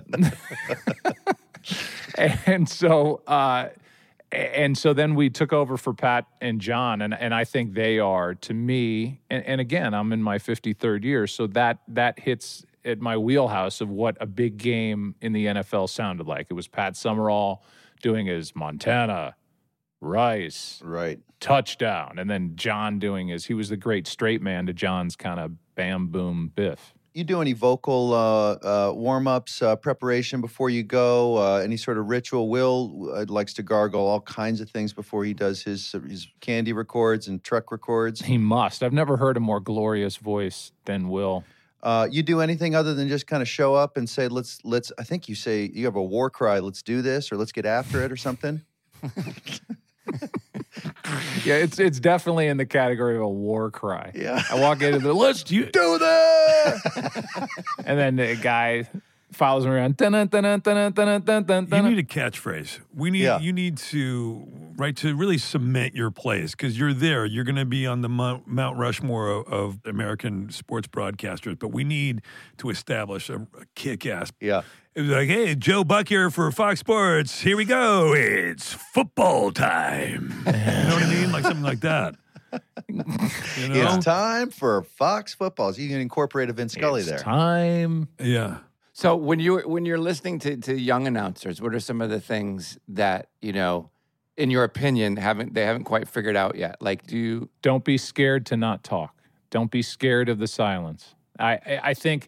And so, uh, and so then we took over for Pat and John, and and I think they are to me. And, and again, I'm in my fifty-third year, so that that hits at my wheelhouse of what a big game in the N F L sounded like. It was Pat Summerall doing his Montana, Rice, Right. touchdown, and then John doing his. He was the great straight man to John's kind of bam boom biff. You do any vocal uh, uh, warm ups, uh, preparation before you go? Uh, any sort of ritual? Will uh, likes to gargle all kinds of things before he does his his candy records and truck records. He must. I've never heard a more glorious voice than Will. Uh, you do anything other than just kind of show up and say, "Let's let's." I think you say you have a war cry. Let's do this, or let's get after it, or something. Yeah, it's it's definitely in the category of a war cry. Yeah. I walk into the let's Do this. and then the guy follows me around. Dun, dun, dun, dun, dun, dun, dun, dun, You dun. need a catchphrase. We need Yeah. you need to right, to really cement your place because you're there. You're going to be on the Mount, Mount Rushmore of, of American sports broadcasters, but we need to establish a, a kick-ass. Yeah. It was like, hey, Joe Buck here for Fox Sports. Here we go. It's football time. You know what I mean? Like something like that. You know? It's time for Fox footballs. You can incorporate a Vince Scully It's there. time. Yeah. So when you when you're listening to, to young announcers, what are some of the things that, you know, in your opinion, haven't they haven't quite figured out yet? Like, do you Don't be scared to not talk. Don't be scared of the silence. I, I, I think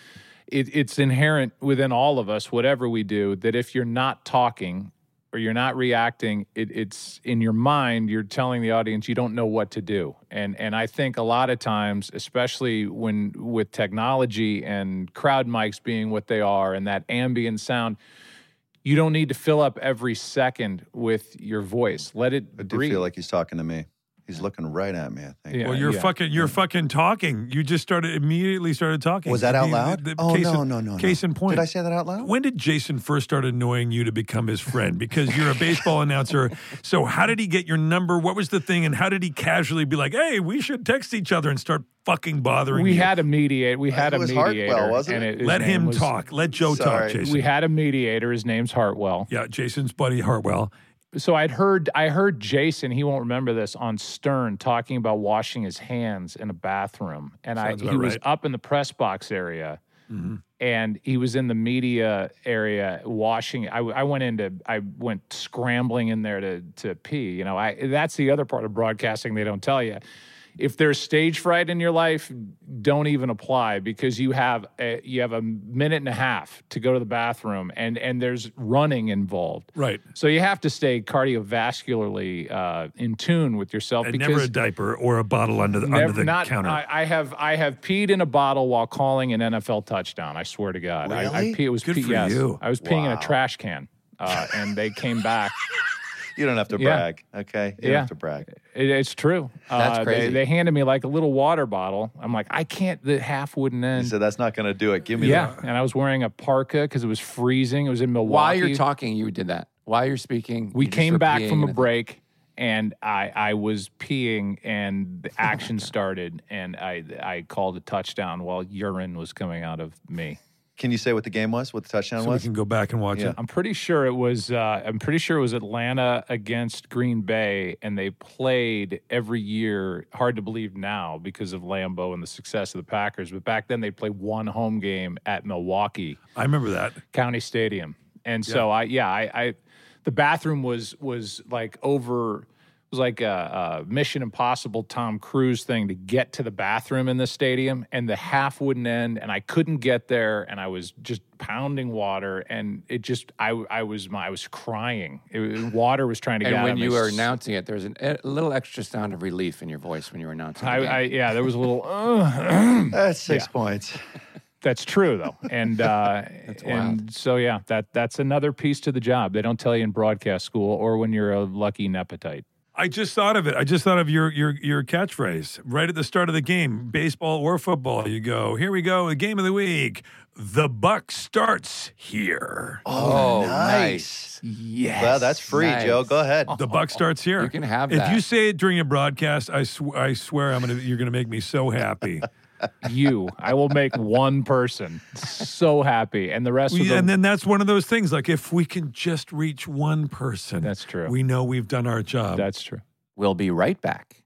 it, it's inherent within all of us, whatever we do, that if you're not talking or you're not reacting, it, it's in your mind, you're telling the audience you don't know what to do. And and I think a lot of times, especially when with technology and crowd mics being what they are and that ambient sound, you don't need to fill up every second with your voice. Let it I do breathe. feel like he's talking to me. He's looking right at me, I think. Yeah. Well, you're fucking, you're fucking talking. You just started, immediately started talking. Was that out The- loud? the- the oh, case no, in- no, no, no. Case in point. Did I say that out loud? When did Jason first start annoying you to become his friend? Because you're a baseball announcer. So how did he get your number? What was the thing? And how did he casually be like, hey, we should text each other and start fucking bothering We you? had a mediate. We had It a was mediator. Hartwell, wasn't and it? his Let name him was- talk. Let Joe Sorry. talk, Jason. We had a mediator. His name's Hartwell. yeah, Jason's buddy Hartwell. So I'd heard I heard Jason, he won't remember this, on Stern talking about washing his hands in a bathroom. And I Sounds he about was right. up in the press box area. Mhm. And he was in the media area washing. I, I went into, I went scrambling in there to to pee. You know, I that's the other part of broadcasting they don't tell you. If there's stage fright in your life, don't even apply because you have a, you have a minute and a half to go to the bathroom, and and there's running involved. Right. So you have to stay cardiovascularly uh, in tune with yourself And because never a diaper or a bottle under the, never- under the not, counter. I, I have I have peed in a bottle while calling an N F L touchdown. I swear to God, I, I Really? pee. It was Good pee, for yes. you. I was peeing in Wow. a trash can, uh, and they came back. You don't have to Yeah. brag, okay? You Yeah. don't have to brag. It, it's true. That's uh, crazy. They, they handed me like a little water bottle. I'm like, I can't. The half wooden He end. said, that's not going to do it. Give me Yeah, that. and I was wearing a parka because it was freezing. It was in Milwaukee. while you're talking, you did that. While you're speaking, We you just came were back peeing from a and- break, and I I was peeing, and the action started, and I I called a touchdown while urine was coming out of me. Can you say what the game was, what the touchdown so we was? can go back and watch Yeah. it. I'm pretty sure it was. Uh, I'm pretty sure it was Atlanta against Green Bay, and they played every year. Hard to believe now because of Lambeau and the success of the Packers, but back then they'd play one home game at Milwaukee I remember that. County Stadium, and so I yeah I, I the bathroom was was like over. It was like a, a Mission Impossible Tom Cruise thing to get to the bathroom in the stadium, and the half wouldn't end, and I couldn't get there, and I was just pounding water, and it just I I was I was crying. It, water was trying to get And out when of you me. were announcing it, there was an, a little extra sound of relief in your voice when you were announcing. I, the game. I yeah, there was a little. Uh, That's six Yeah. points. that's true though, and uh, That's and wild. so yeah, that that's another piece to the job. They don't tell you in broadcast school or when you're a lucky nepotite. I just thought of it. I just thought of your your your catchphrase right at the start of the game, baseball or football. You go, here we go, the game of the week. The buck starts here. Oh, nice. Yes. Well, that's free, Nice. Joe. Go ahead. The buck starts here. You can have if that. you say it during a broadcast, I sw- I swear I'm gonna you're gonna make me so happy. You, I will make one person so happy, and the rest of We, them. and then that's one of those things. Like if we can just reach one person, That's true. we know we've done our job. That's true. We'll be right back.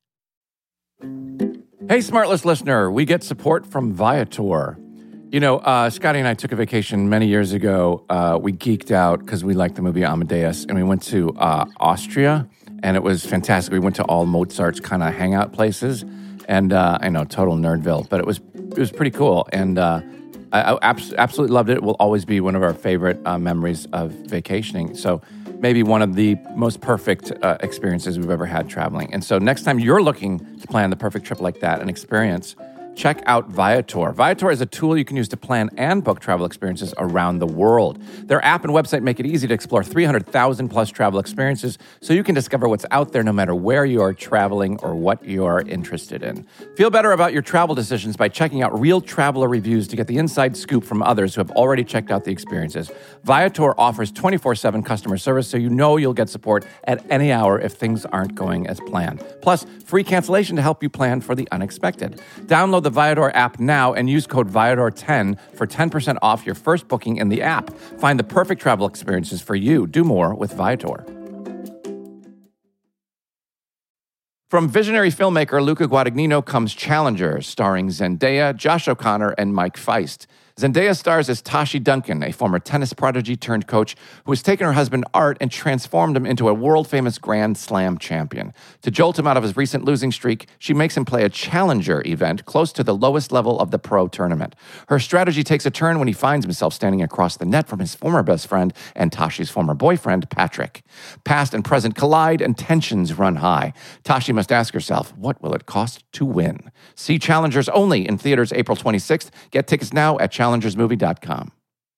Hey, Smartless listener, we get support from Viator. You know, uh, Scotty and I took a vacation many years ago. Uh, we geeked out because we liked the movie Amadeus, and we went to uh, Austria, and it was fantastic. We went to all Mozart's kind of hangout places, and uh, I know, total nerdville, but it was it was pretty cool, and uh, I, I abs- absolutely loved it. It will always be one of our favorite uh, memories of vacationing. So maybe one of the most perfect uh, experiences we've ever had traveling. And so next time you're looking to plan the perfect trip like that and experience, check out Viator. Viator is a tool you can use to plan and book travel experiences around the world. Their app and website make it easy to explore three hundred thousand plus travel experiences so you can discover what's out there no matter where you are traveling or what you're interested in. Feel better about your travel decisions by checking out real traveler reviews to get the inside scoop from others who have already checked out the experiences. Viator offers twenty-four seven customer service so you know you'll get support at any hour if things aren't going as planned. Plus, free cancellation to help you plan for the unexpected. Download the Viator app now and use code Viator ten for ten percent off your first booking in the app. Find the perfect travel experiences for you. Do more with Viator. From visionary filmmaker Luca Guadagnino comes Challenger, starring Zendaya, Josh O'Connor, and Mike Feist. Zendaya stars as Tashi Duncan, a former tennis prodigy turned coach who has taken her husband Art and transformed him into a world-famous Grand Slam champion. To jolt him out of his recent losing streak, she makes him play a challenger event close to the lowest level of the pro tournament. Her strategy takes a turn when he finds himself standing across the net from his former best friend and Tashi's former boyfriend, Patrick. Past and present collide and tensions run high. Tashi must ask herself, what will it cost to win? See Challengers only in theaters April twenty-sixth. Get tickets now at challengers movie dot com.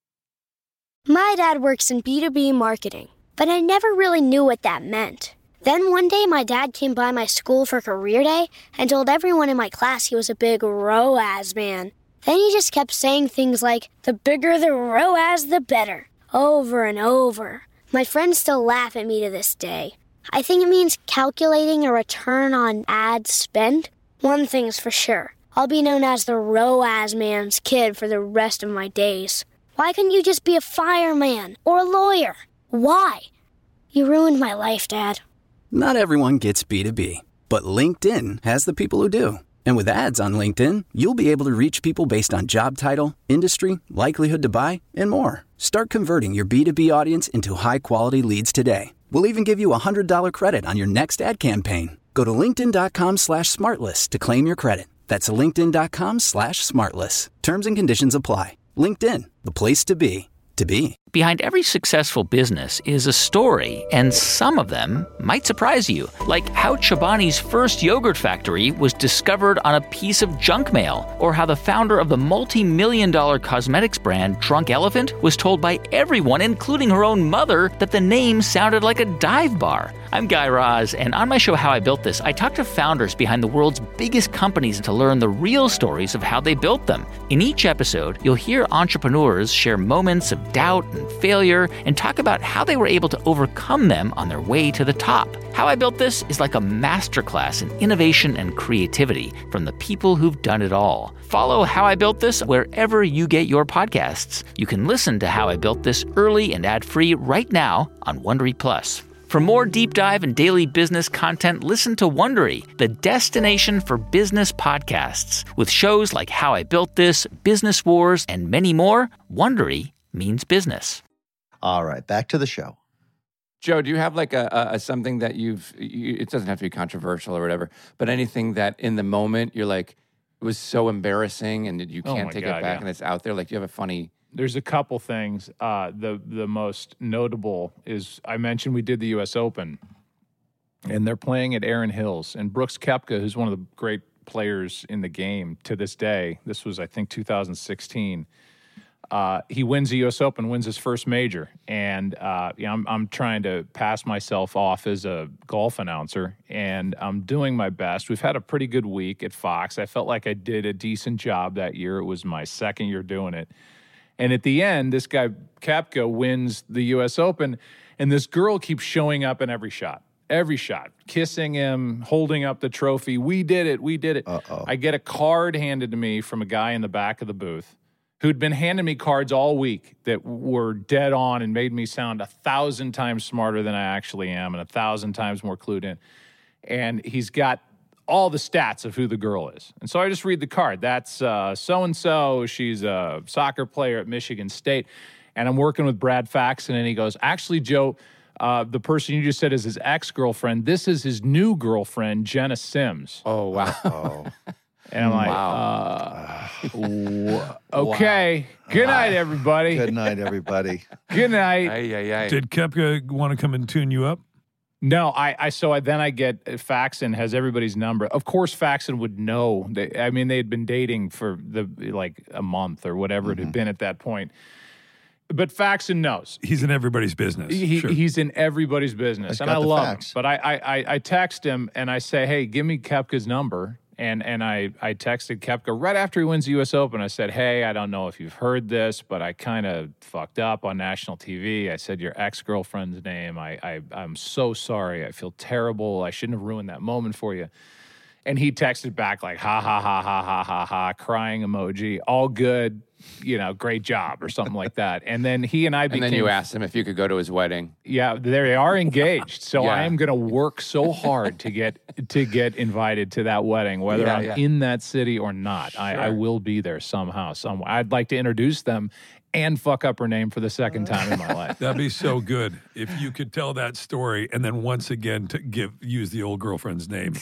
My dad works in B two B marketing, but I never really knew what that meant. Then one day my dad came by my school for career day and told everyone in my class he was a big R O A S man. Then he just kept saying things like, the bigger the R O A S, the better, over and over. My friends still laugh at me to this day. I think it means calculating a return on ad spend. One thing's for sure. I'll be known as the R O A S man's kid for the rest of my days. Why couldn't you just be a fireman or a lawyer? Why? You ruined my life, Dad. Not everyone gets B two B, but LinkedIn has the people who do. And with ads on LinkedIn, you'll be able to reach people based on job title, industry, likelihood to buy, and more. Start converting your B two B audience into high-quality leads today. We'll even give you a one hundred dollars credit on your next ad campaign. Go to linkedin.com slash smartlist to claim your credit. That's linkedin.com slash smartlist. Terms and conditions apply. LinkedIn, the place to be, to be. Behind every successful business is a story, and some of them might surprise you. Like how Chobani's first yogurt factory was discovered on a piece of junk mail, or how the founder of the multi-million dollar cosmetics brand Drunk Elephant was told by everyone, including her own mother, that the name sounded like a dive bar. I'm Guy Raz, and on my show How I Built This, I talk to founders behind the world's biggest companies to learn the real stories of how they built them. In each episode, you'll hear entrepreneurs share moments of doubt and failure and talk about how they were able to overcome them on their way to the top. How I Built This is like a masterclass in innovation and creativity from the people who've done it all. Follow How I Built This wherever you get your podcasts. You can listen to How I Built This early and ad-free right now on Wondery Plus. For more deep dive and daily business content, listen to Wondery, the destination for business podcasts. With shows like How I Built This, Business Wars, and many more, Wondery means business. All right, back to the show. Joe, do you have like a, a, a something that you've, you, it doesn't have to be controversial or whatever, but anything that in the moment you're like, it was so embarrassing and you Oh can't my take God, it back yeah. and it's out there? Like, you have a funny... There's a couple things. Uh, the the most notable is I mentioned we did the U S Open, and they're playing at Erin Hills. And Brooks Koepka, who's one of the great players in the game to this day, this was, I think, two thousand sixteen, uh, he wins the U S Open, wins his first major. And uh, you know, I'm, I'm trying to pass myself off as a golf announcer, and I'm doing my best. We've had a pretty good week at Fox. I felt like I did a decent job that year. It was my second year doing it. And at the end, this guy, Koepka, wins the U S Open, and this girl keeps showing up in every shot, every shot, kissing him, holding up the trophy. We did it. We did it. Uh-oh. I get a card handed to me from a guy in the back of the booth who'd been handing me cards all week that were dead on and made me sound a thousand times smarter than I actually am and a thousand times more clued in. And he's got all the stats of who the girl is. And so I just read the card. That's uh, so-and-so. She's a soccer player at Michigan State. And I'm working with Brad Faxon, and he goes, actually, Joe, uh, the person you just said is his ex-girlfriend. This is his new girlfriend, Jenna Sims. Oh, wow. Oh. And I'm like, Wow. uh, w- okay. Good night, everybody. Good night, everybody. Good night. Ay, ay, ay. Did Koepka want to come and tune you up? No, I, I so I then I get Faxon has everybody's number. Of course, Faxon would know. They, I mean, they had been dating for the like a month or whatever Mm-hmm. it had been at that point. But Faxon knows. He's in everybody's business. He, Sure. He's in everybody's business, He's and got I the love facts. him. But I, I, I, I text him and I say, "Hey, give me Koepka's number." And and I, I texted Koepka right after he wins the U S Open. I said, "Hey, I don't know if you've heard this, but I kind of fucked up on national T V. I said your ex-girlfriend's name. I, I I'm so sorry. I feel terrible. I shouldn't have ruined that moment for you." And he texted back like, ha, ha, ha, ha, ha, ha, ha, crying emoji, all good, you know, great job or something like that. And then he and I became... And then you asked him if you could go to his wedding. Yeah, they are engaged. So Yeah. I am going to work so hard to get to get invited to that wedding, whether Yeah, I'm yeah. in that city or not. I, I Sure. will be there somehow, somewhere. I'd like to introduce them and fuck up her name for the second time in my life. That'd be so good if you could tell that story and then once again to give use the old girlfriend's name.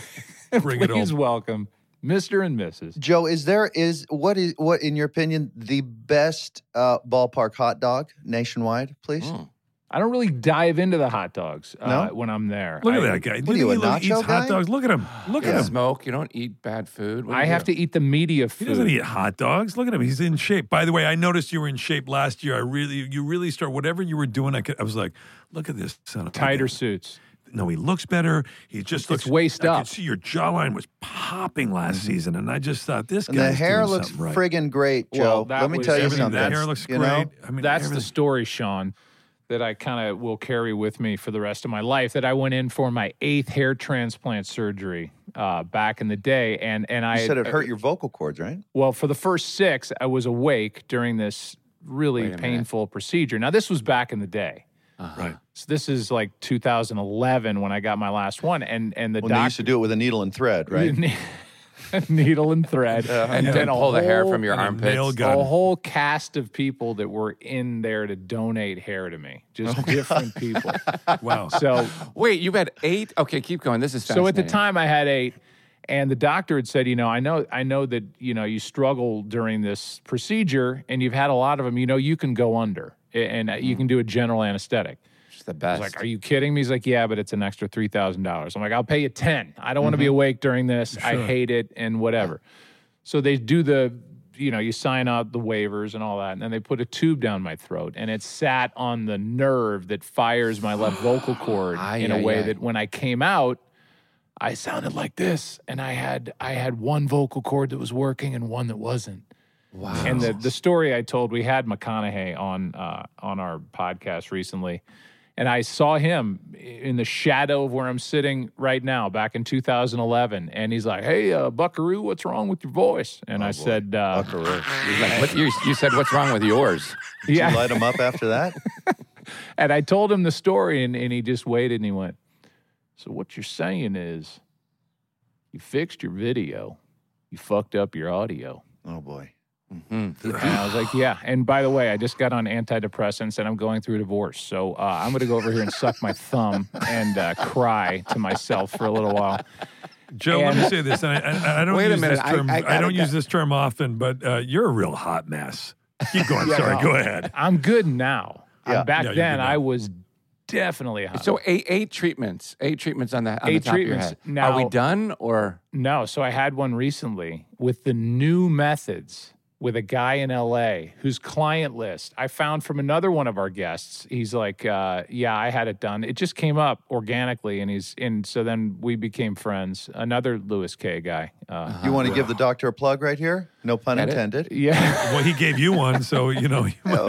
Bring it Please home. welcome Mister and Missus Joe, is there is what is what in your opinion the best uh, ballpark hot dog nationwide? Please. Mm. I don't really dive into the hot dogs uh, No? when I'm there. Look I, at that guy. What are you, he a look- nacho eats guy? hot dogs. Look at him. Look You at don't him. smoke. You don't eat bad food. What do I you have do? to eat the media He food. doesn't eat hot dogs. Look at him. He's in shape. By the way, I noticed you were in shape last year. I really, you really start whatever you were doing. I could, I was like, look at this son of a Tighter bitch. suits. No, he looks better. He just It's looks waist I up. could see your jawline was popping last season, and I just thought this And guy. the hair looks something right. friggin' great, Joe. Well, that Let me was tell you Everything- something. The hair looks you great. know? I mean, That's the everything- story, Sean, that I kind of will carry with me for the rest of my life. That I went in for my eighth hair transplant surgery uh, back in the day, and and I You said it hurt your vocal cords, right? Well, for the first six, I was awake during this really Wait a minute. painful procedure. Now, this was back in the day. Right. So this is like two thousand eleven when I got my last one, and and the When they used to doctor do it with a needle and thread, right? needle and thread, and then then a pull the hair whole- from your and a armpits. nail gun. a whole cast of people that were in there to donate hair to me, just different people. Wow. So, Wait, you've had eight? Okay, keep going. This is so fascinating. at the time I had eight, and the doctor had said, you know, I know, I know that you know you struggle during this procedure, and you've had a lot of them. You know, you can go under, and uh, you can do a general anesthetic. It's the I best. was like, "Are you kidding me?" He's like, "Yeah, but it's an extra three thousand dollars." I'm like, "I'll pay you ten. I don't want to be awake during this. I hate it and whatever." So they do the, you know, you sign out the waivers and all that, and then they put a tube down my throat, and it sat on the nerve that fires my left vocal cord Ay, in a ay, way ay. that when I came out, I sounded like this, and I had I had one vocal cord that was working and one that wasn't. wow. And the the story I told, we had McConaughey on uh, on our podcast recently, and I saw him in the shadow of where I'm sitting right now, back in two thousand eleven, and he's like, "Hey, uh, Buckaroo, what's wrong with your voice?" And I said, uh, Buckaroo. He's like, what, you, you said, what's wrong with yours? Did "Yeah." you light them up after that? And I told him the story, and, and he just waited, and he went, "So what you're saying is, you fixed your video, you fucked up your audio." Oh boy. And I was like, yeah. And by the way, I just got on antidepressants and I'm going through a divorce. So uh, I'm going to go over here and suck my thumb and uh, cry to myself for a little while. Joe, let me say this. And I, I, I don't Wait a use minute. this I- term. I I, gotta don't go- use this term often, but uh, you're a real hot mess. Keep going. Sorry. no. Go ahead. I'm good now. Yeah. Um, back Yeah, you're then, good now. I was definitely hot. So eight eight treatments. Eight treatments on the, on Eight the top treatments. of your head. Now- Are we done or? No, so I had one recently with the new methods with a guy in L A whose client list I found from another one of our guests. He's like, uh, yeah, I had it done. It just came up organically, and he's in. So then we became friends. Another Louis K guy. Uh, You want to give the doctor a plug right here? No pun That it? intended. Yeah. Well, he gave you one, so you know.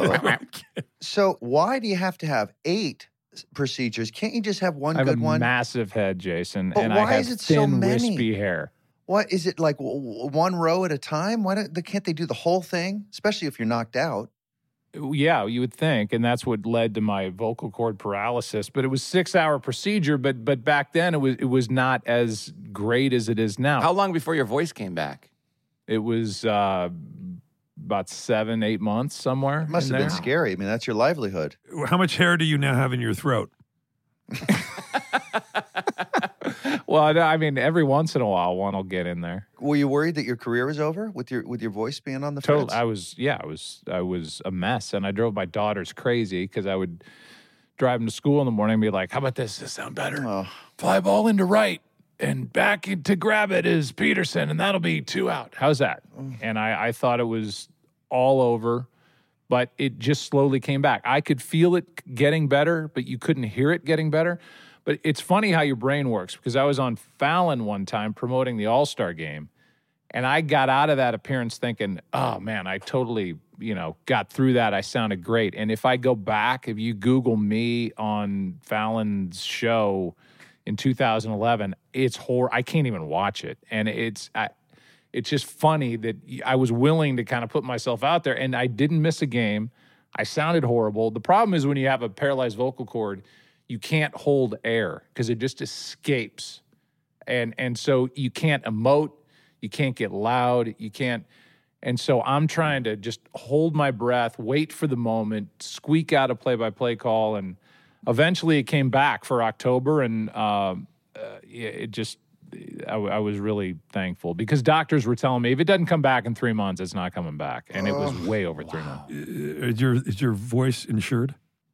So why do you have to have eight s- procedures? Can't you just have one I have good a one? massive head, Jason, But and why I have is it so thin, many? wispy hair. What is it like? w- w- One row at a time? Why don't, can't they do the whole thing? Especially if you're knocked out. Yeah, you would think, and that's what led to my vocal cord paralysis. But it was six hour procedure. But but back then it was it was not as great as it is now. How long before your voice came back? It was uh, about seven, eight months somewhere. It must in have been there. scary. I mean, that's your livelihood. How much hair do you now have in your throat? Well, no, I mean, every once in a while, one will get in there. Were you worried that your career was over with your with your voice being on the Total, fritz? I was, yeah, I was, I was a mess, and I drove my daughters crazy because I would driving to school in the morning and be like, how about this? Does this sound better? Oh. Fly ball into right and back in to grab it is Peterson, and that'll be two out. How's that? And I, I thought it was all over, but it just slowly came back. I could feel it getting better, but you couldn't hear it getting better. But it's funny how your brain works, because I was on Fallon one time promoting the All-Star game, and I got out of that appearance thinking, oh, man, I totally, you know, got through that. I sounded great. And if I go back, if you Google me on Fallon's show in two thousand eleven, it's horror. I can't even watch it. And it's I, it's just funny that I was willing to kind of put myself out there, and I didn't miss a game. I sounded horrible. The problem is when you have a paralyzed vocal cord, you can't hold air because it just escapes. And and so you can't emote, you can't get loud, you can't. And so I'm trying to just hold my breath, wait for the moment, squeak out a play-by-play call, and eventually it came back for October, and uh, uh, it just, I, I was really thankful because doctors were telling me if it doesn't come back in three months, it's not coming back. And it was way over three months. Is your, is your voice insured?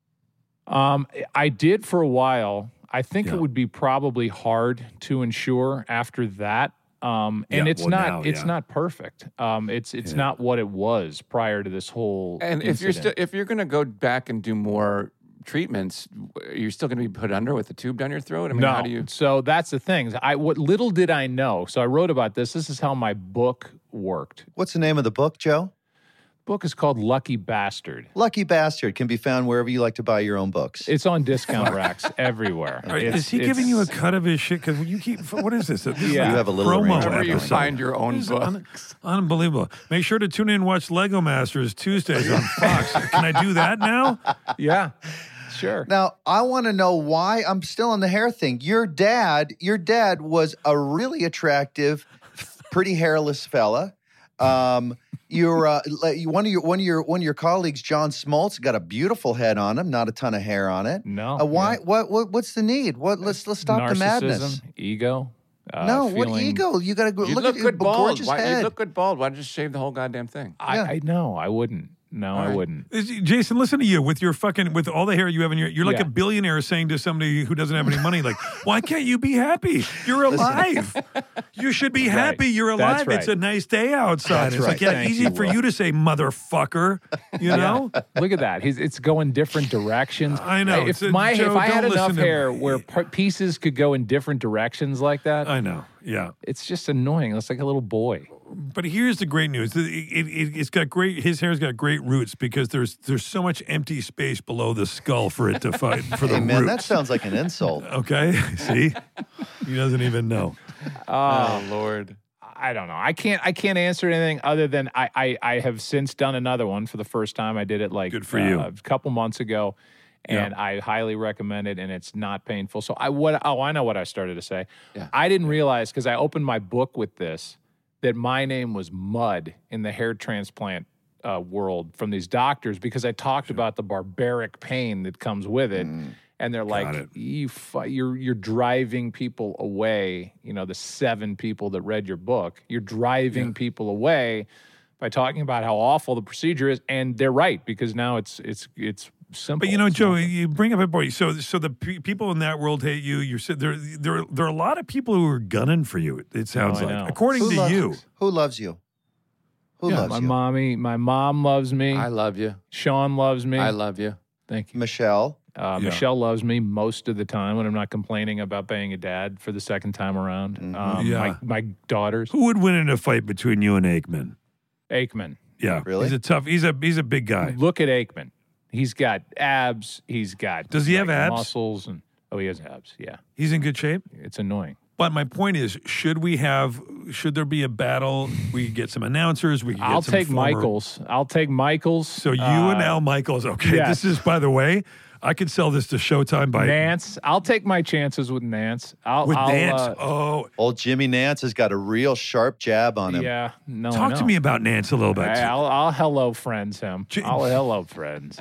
Um, I did for a while. I think Yeah. it would be probably hard to insure after that. Um, and Yeah, it's well, not, now, it's yeah. not perfect. Um, it's, it's Yeah. not what it was prior to this whole And if you're still, incident. if you're going to go back and do more treatments, you're still going to be put under with a tube down your throat. I mean, no. how do you? So that's the thing. I what little did I know. So I wrote about this. This is how my book worked. What's the name of the book, Joe? Book is called Lucky Bastard. Lucky Bastard can be found wherever you like to buy your own books. It's on discount racks everywhere. All right, It's- is he it's- giving you a cut of his shit? Because you keep, what is this? This is Yeah. like You have a little promo arrangement. Wherever you episode. find your own This is un- books. unbelievable. Make sure to tune in and watch Lego Masters Tuesdays on Fox. Can I do that now? Yeah, sure. Now, I want to know why I'm still on the hair thing. Your dad, your dad was a really attractive, pretty hairless fella. Um, your uh, like, one of your one of your one of your colleagues, John Smoltz, got a beautiful head on him, not a ton of hair on it. No. Uh, why? yeah. What? What? What's the need? What? Let's let's stop the madness. Narcissism, ego. Uh, no, what feeling- ego? You got to go You look look at your good bald. gorgeous Why, head. you look good bald. Why don't you just shave the whole goddamn thing? I, Yeah. I know. I wouldn't. No, I right. wouldn't. Is- Jason, listen to you with your fucking with all the hair you have in your. You're like Yeah. a billionaire saying to somebody who doesn't have any money, like, "Why can't you be happy? You're alive. You should be Right. happy. You're That's alive. It's right. a nice day outside." That's it's like, right. yeah, Thank easy you, for Will. you to say, motherfucker. You know. Look at that. He's, it's going different directions. I know. If It's a- my Joe, if I had don't enough listen to hair me. where p- pieces could go in different directions like that, I know. Yeah. it's just annoying. It's like a little boy. But here's the great news. It, it, it, it's got great. His hair's got great roots because there's there's so much empty space below the skull for it to fight for the Hey man, that roots. sounds like an insult. Okay. See, he doesn't even know. Oh Lord. I don't know. I can't. I can't answer anything other than I. I, I have since done another one for the first time. I did it like Good for you. uh, a couple months ago, and I highly recommend it. And it's not painful. So I what? Oh, I know what I started to say. Yeah. I didn't realize because I opened my book with this that my name was Mud in the hair transplant uh, world from these doctors because I talked about the barbaric pain that comes with it. And they're like, it. you fu- you're you're driving people away. You know, the seven people that read your book, you're driving people away by talking about how awful the procedure is. And they're right because now it's it's it's simple. But you know, It's Joe, not- you bring up a point. So, so the pe- people in that world hate you. You're sit- there. There, there are a lot of people who are gunning for you. It sounds I like, know. according Who to loves, you. Who loves you? Who Yeah, loves my you? mommy, my mom loves me. I love you. Sean loves me. I love you. Thank you. Michelle. Uh, Yeah. Michelle loves me most of the time when I'm not complaining about being a dad for the second time around. Um, Yeah. my, my daughters, Who would win in a fight between you and Aikman? Aikman. Yeah, Really? He's a tough. He's a he's a big guy. Look at Aikman. He's got abs. He's got Does he have like, abs? muscles and oh, he has abs. Yeah, He's in good shape. it's annoying. But my point is, should we have? Should there be a battle? We could get some announcers. We could get I'll some take former- Michaels. I'll take Michaels. So you Uh, and Al Michaels. Okay, yes. this is by the way. I could sell this to Showtime by Nance. I'll take my chances with Nance. I'll, with I'll, Nance. uh, oh, Old Jimmy Nance has got a real sharp jab on him. yeah. No. I talk to know. me about Nance a little bit. I, I'll, I'll hello friends him. J- I'll hello friends.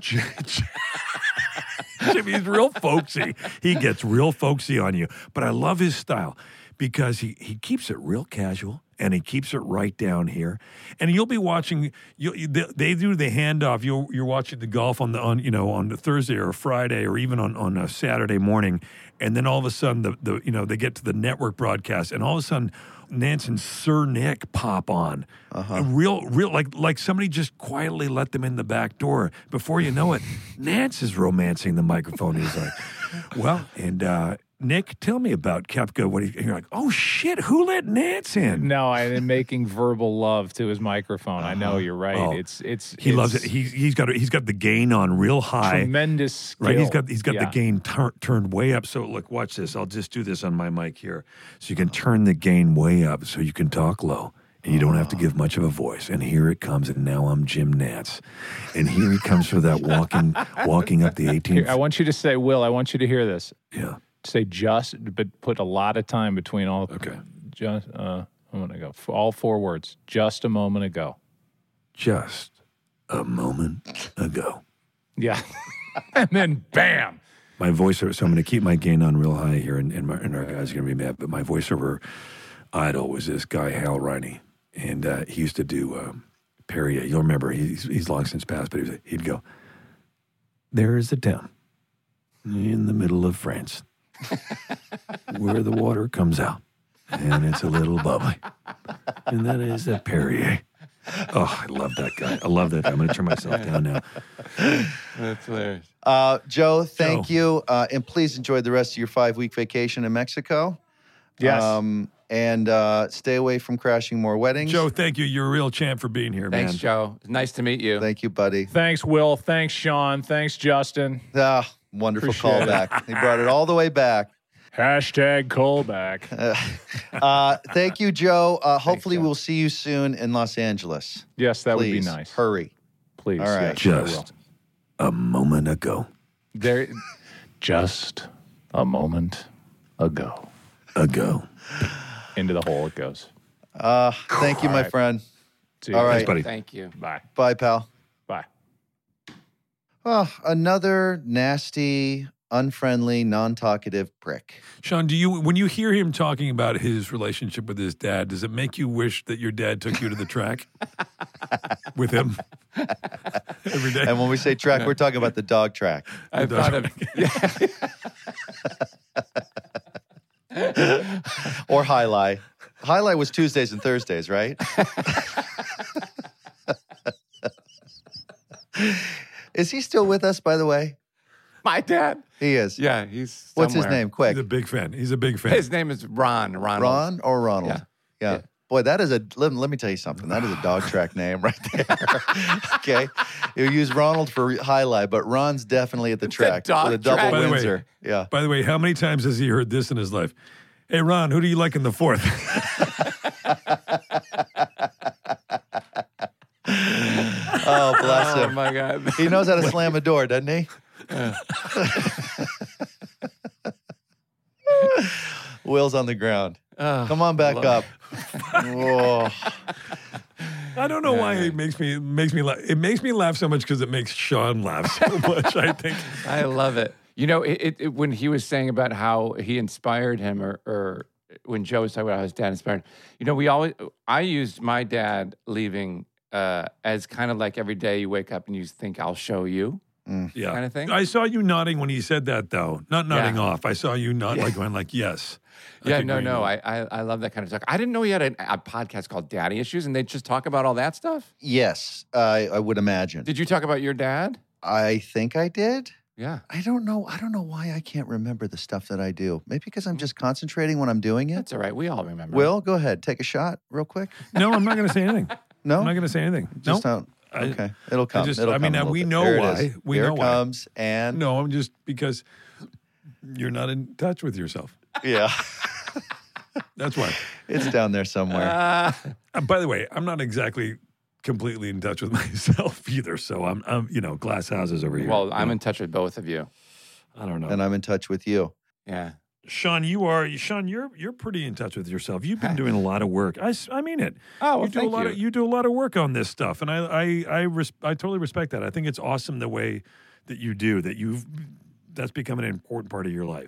Jimmy's real folksy. He gets real folksy on you. But I love his style because he, he keeps it real casual and he keeps it right down here. And you'll be watching. You they, they do the handoff. You're you're watching the golf on the on you know on the Thursday or Friday or even on, on a Saturday morning, and then all of a sudden the the you know they get to the network broadcast, and all of a sudden Nance and Sir Nick pop on. Uh-huh. Real real like like somebody just quietly let them in the back door. Before you know it, Nance is romancing the microphone. He's like, well, and. uh Nick, tell me about Koepka. What he, you're like, oh shit, who let Nance in? No, I am making verbal love to his microphone. Uh-huh. I know you're right. Oh, it's it's he it's loves it. He he's got he's got the gain on real high. Tremendous skill. Right. He's got he's got yeah. the gain tur- turned way up. So look, watch this. I'll just do this on my mic here, so you can turn the gain way up, so you can talk low. And you don't have to give much of a voice. And here it comes, and now I'm Jim Nance. And here he comes for that walking walking up the eighteenth. Here, I want you to say, Will, I want you to hear this. Yeah. Say just, but put a lot of time between all. Okay. Just uh, a moment ago. All four words. Just a moment ago. Just a moment ago. Yeah. And then bam. My voiceover, so I'm going to keep my gain on real high here, and, and, my, and our guys are going to be mad, but my voiceover idol was this guy, Hal Riney, and uh, he used to do um, Perrier. You'll remember, he's, he's long since passed, but he was, he'd go, there is a town in the middle of France where the water comes out, and it's a little bubbly, and that is a Perrier. Oh, I love that guy. I love that. I'm going to turn myself down now. That's hilarious. Uh, Joe, thank Joe. you. Uh, and please enjoy the rest of your five-week vacation in Mexico. Yes. Um, and uh, stay away from crashing more weddings. Joe, thank you. You're a real champ for being here, Thanks, man. Joe. Nice to meet you. Thank you, buddy. Thanks, Will. Thanks, Sean. Thanks, Justin. Ah, wonderful Appreciate it. callback. He brought it all the way back. Hashtag callback. Uh, thank you, Joe. Uh, hopefully, Joe. we'll see you soon in Los Angeles. Yes, that Please, would be nice. Hurry. Please. All right. Yes, I will. Just a moment ago. There, just a moment ago. Ago. Into the hole it goes. Uh, thank you, my right. friend. See you. All right. Thanks, buddy. Thank you. Bye. Bye, pal. Bye. Oh, another nasty, unfriendly, non-talkative prick. Sean, do you when you hear him talking about his relationship with his dad, does it make you wish that your dad took you to the track with him every day? And when we say track, we're talking about the dog track. I thought of Or highlight. Highlight was Tuesdays and Thursdays, right? Is he still with us, by the way? my dad. He is. Yeah, he's. What's his somewhere. name? Quick. He's a big fan. He's a big fan. His name is Ron. Ronald. Ron or Ronald? Yeah. Yeah. Yeah. Boy, that is a, let, let me tell you something. That is a dog track name right there. Okay. You use Ronald for highlight, but Ron's definitely at the It's a track dog with a double track. By the way- Windsor. Yeah. By the way, how many times has he heard this in his life? Hey, Ron, who do you like in the fourth? Oh, bless Oh him. my God. He knows how to slam a door, doesn't he? Will's on the ground. Oh, Come on back love up. Whoa. I don't know why it makes me it makes me laugh. It makes me laugh so much because it makes Sean laugh so much. I think. I love it. You know, it, it, it- when he was saying about how he inspired him, or, or when Joe was talking about how his dad inspired, you know, we always, I used my dad leaving uh, as kind of like every day you wake up and you think, I'll show you, Yeah. kind of thing. I saw you nodding when he said that, though. Not nodding Yeah. off. I saw you not like going like yes. yeah, Okay, no, great. no. I, I I love that kind of talk. I didn't know he had a, a podcast called Daddy Issues, and they just talk about all that stuff. Yes, I I would imagine. Did you talk about your dad? I think I did. Yeah. I don't know. I don't know why I can't remember the stuff that I do. Maybe because I'm just concentrating when I'm doing it. That's all right. We all remember. Will, go ahead. Take a shot real quick. No, I'm not going to say anything. No? I'm not going to say anything. Just no. don't. I- Okay. It'll come. just- It'll I mean, come a uh, little we bit. know There it why. is. We Here know it why. comes. And No, I'm just because you're not in touch with yourself. yeah, That's why. it's down there somewhere. Uh, Uh, by the way, I'm not exactly completely in touch with myself either. So I'm, I'm you know, glass houses over here. well, I'm You in touch with both of you. know, I don't know. and I'm in touch with you. Yeah. Sean, you are Sean. You're you're pretty in touch with yourself. You've been doing a lot of work. I, s- I mean it. Oh, well, you do thank a lot you. of you do a lot of work on this stuff, and I I I, res, I totally respect that. I think it's awesome the way that you do that. You've that's become an important part of your life.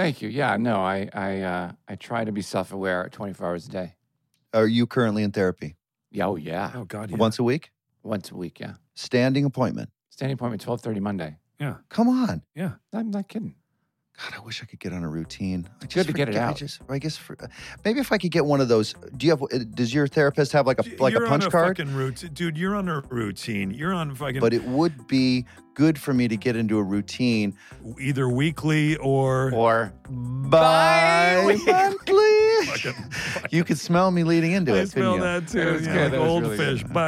Thank you. Yeah, no, I I uh, I try to be self-aware twenty-four hours a day. Are you currently in therapy? Yeah, oh yeah. Oh God, yeah. Once a week? Once a week, yeah. Standing appointment? Standing appointment, twelve thirty Monday. Yeah. Come on. Yeah. I'm not kidding. God, I wish I could get on a routine. I Good to get it forget- I out. just, I guess, for, maybe if I could get one of those. Do you have? Does your therapist have like a like you're a punch on a card? Fucking routine. Dude, you're on a routine. You're on fucking But it would be good for me to get into a routine. either weekly or Or Bi-monthly. Fucking- You could smell me leading into I it, smell couldn't that too. That was yeah, good. like That was old really fish. good.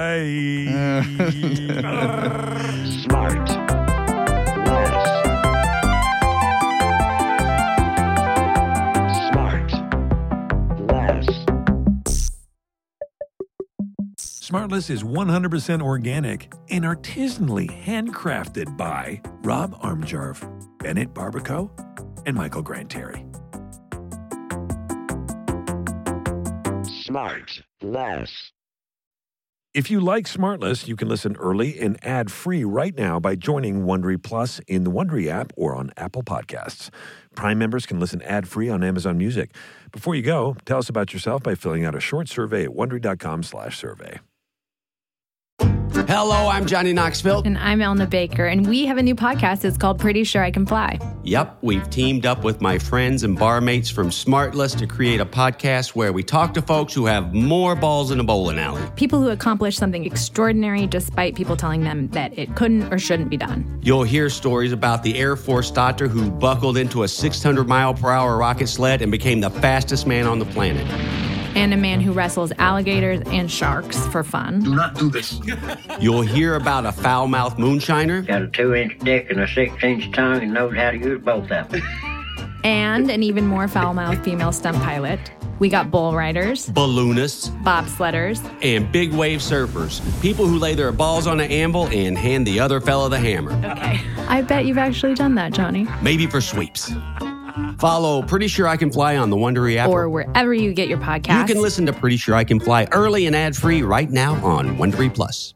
Bye. Smart. Less. Smart. Less. Smartless is one hundred percent organic and artisanally handcrafted by Rob Armjarv, Bennett Barbaco, and Michael Granteri. Smart. Less. If you like Smartless, you can listen early and ad-free right now by joining Wondery Plus in the Wondery app or on Apple Podcasts. Prime members can listen ad-free on Amazon Music. Before you go, tell us about yourself by filling out a short survey at Wondery.com slash survey. Hello, I'm Johnny Knoxville. And I'm Elna Baker, and we have a new podcast. It's called Pretty Sure I Can Fly. Yep, we've teamed up with my friends and barmates from Smartless to create a podcast where we talk to folks who have more balls in a bowling alley. People who accomplish something extraordinary despite people telling them that it couldn't or shouldn't be done. You'll hear stories about the Air Force doctor who buckled into a six hundred mile per hour rocket sled and became the fastest man on the planet. And a man who wrestles alligators and sharks for fun. Do not do this. You'll hear about a foul-mouthed moonshiner. Got a two-inch dick and a six-inch tongue and knows how to use both of them. And an even more foul-mouthed female stunt pilot. We got bull riders, Balloonists, bobsledders, and big wave surfers. People who lay their balls on an anvil and hand the other fella the hammer. Okay. I bet you've actually done that, Johnny. Maybe for sweeps. Follow Pretty Sure I Can Fly on the Wondery app. Or wherever you get your podcasts. You can listen to Pretty Sure I Can Fly early and ad-free right now on Wondery Plus.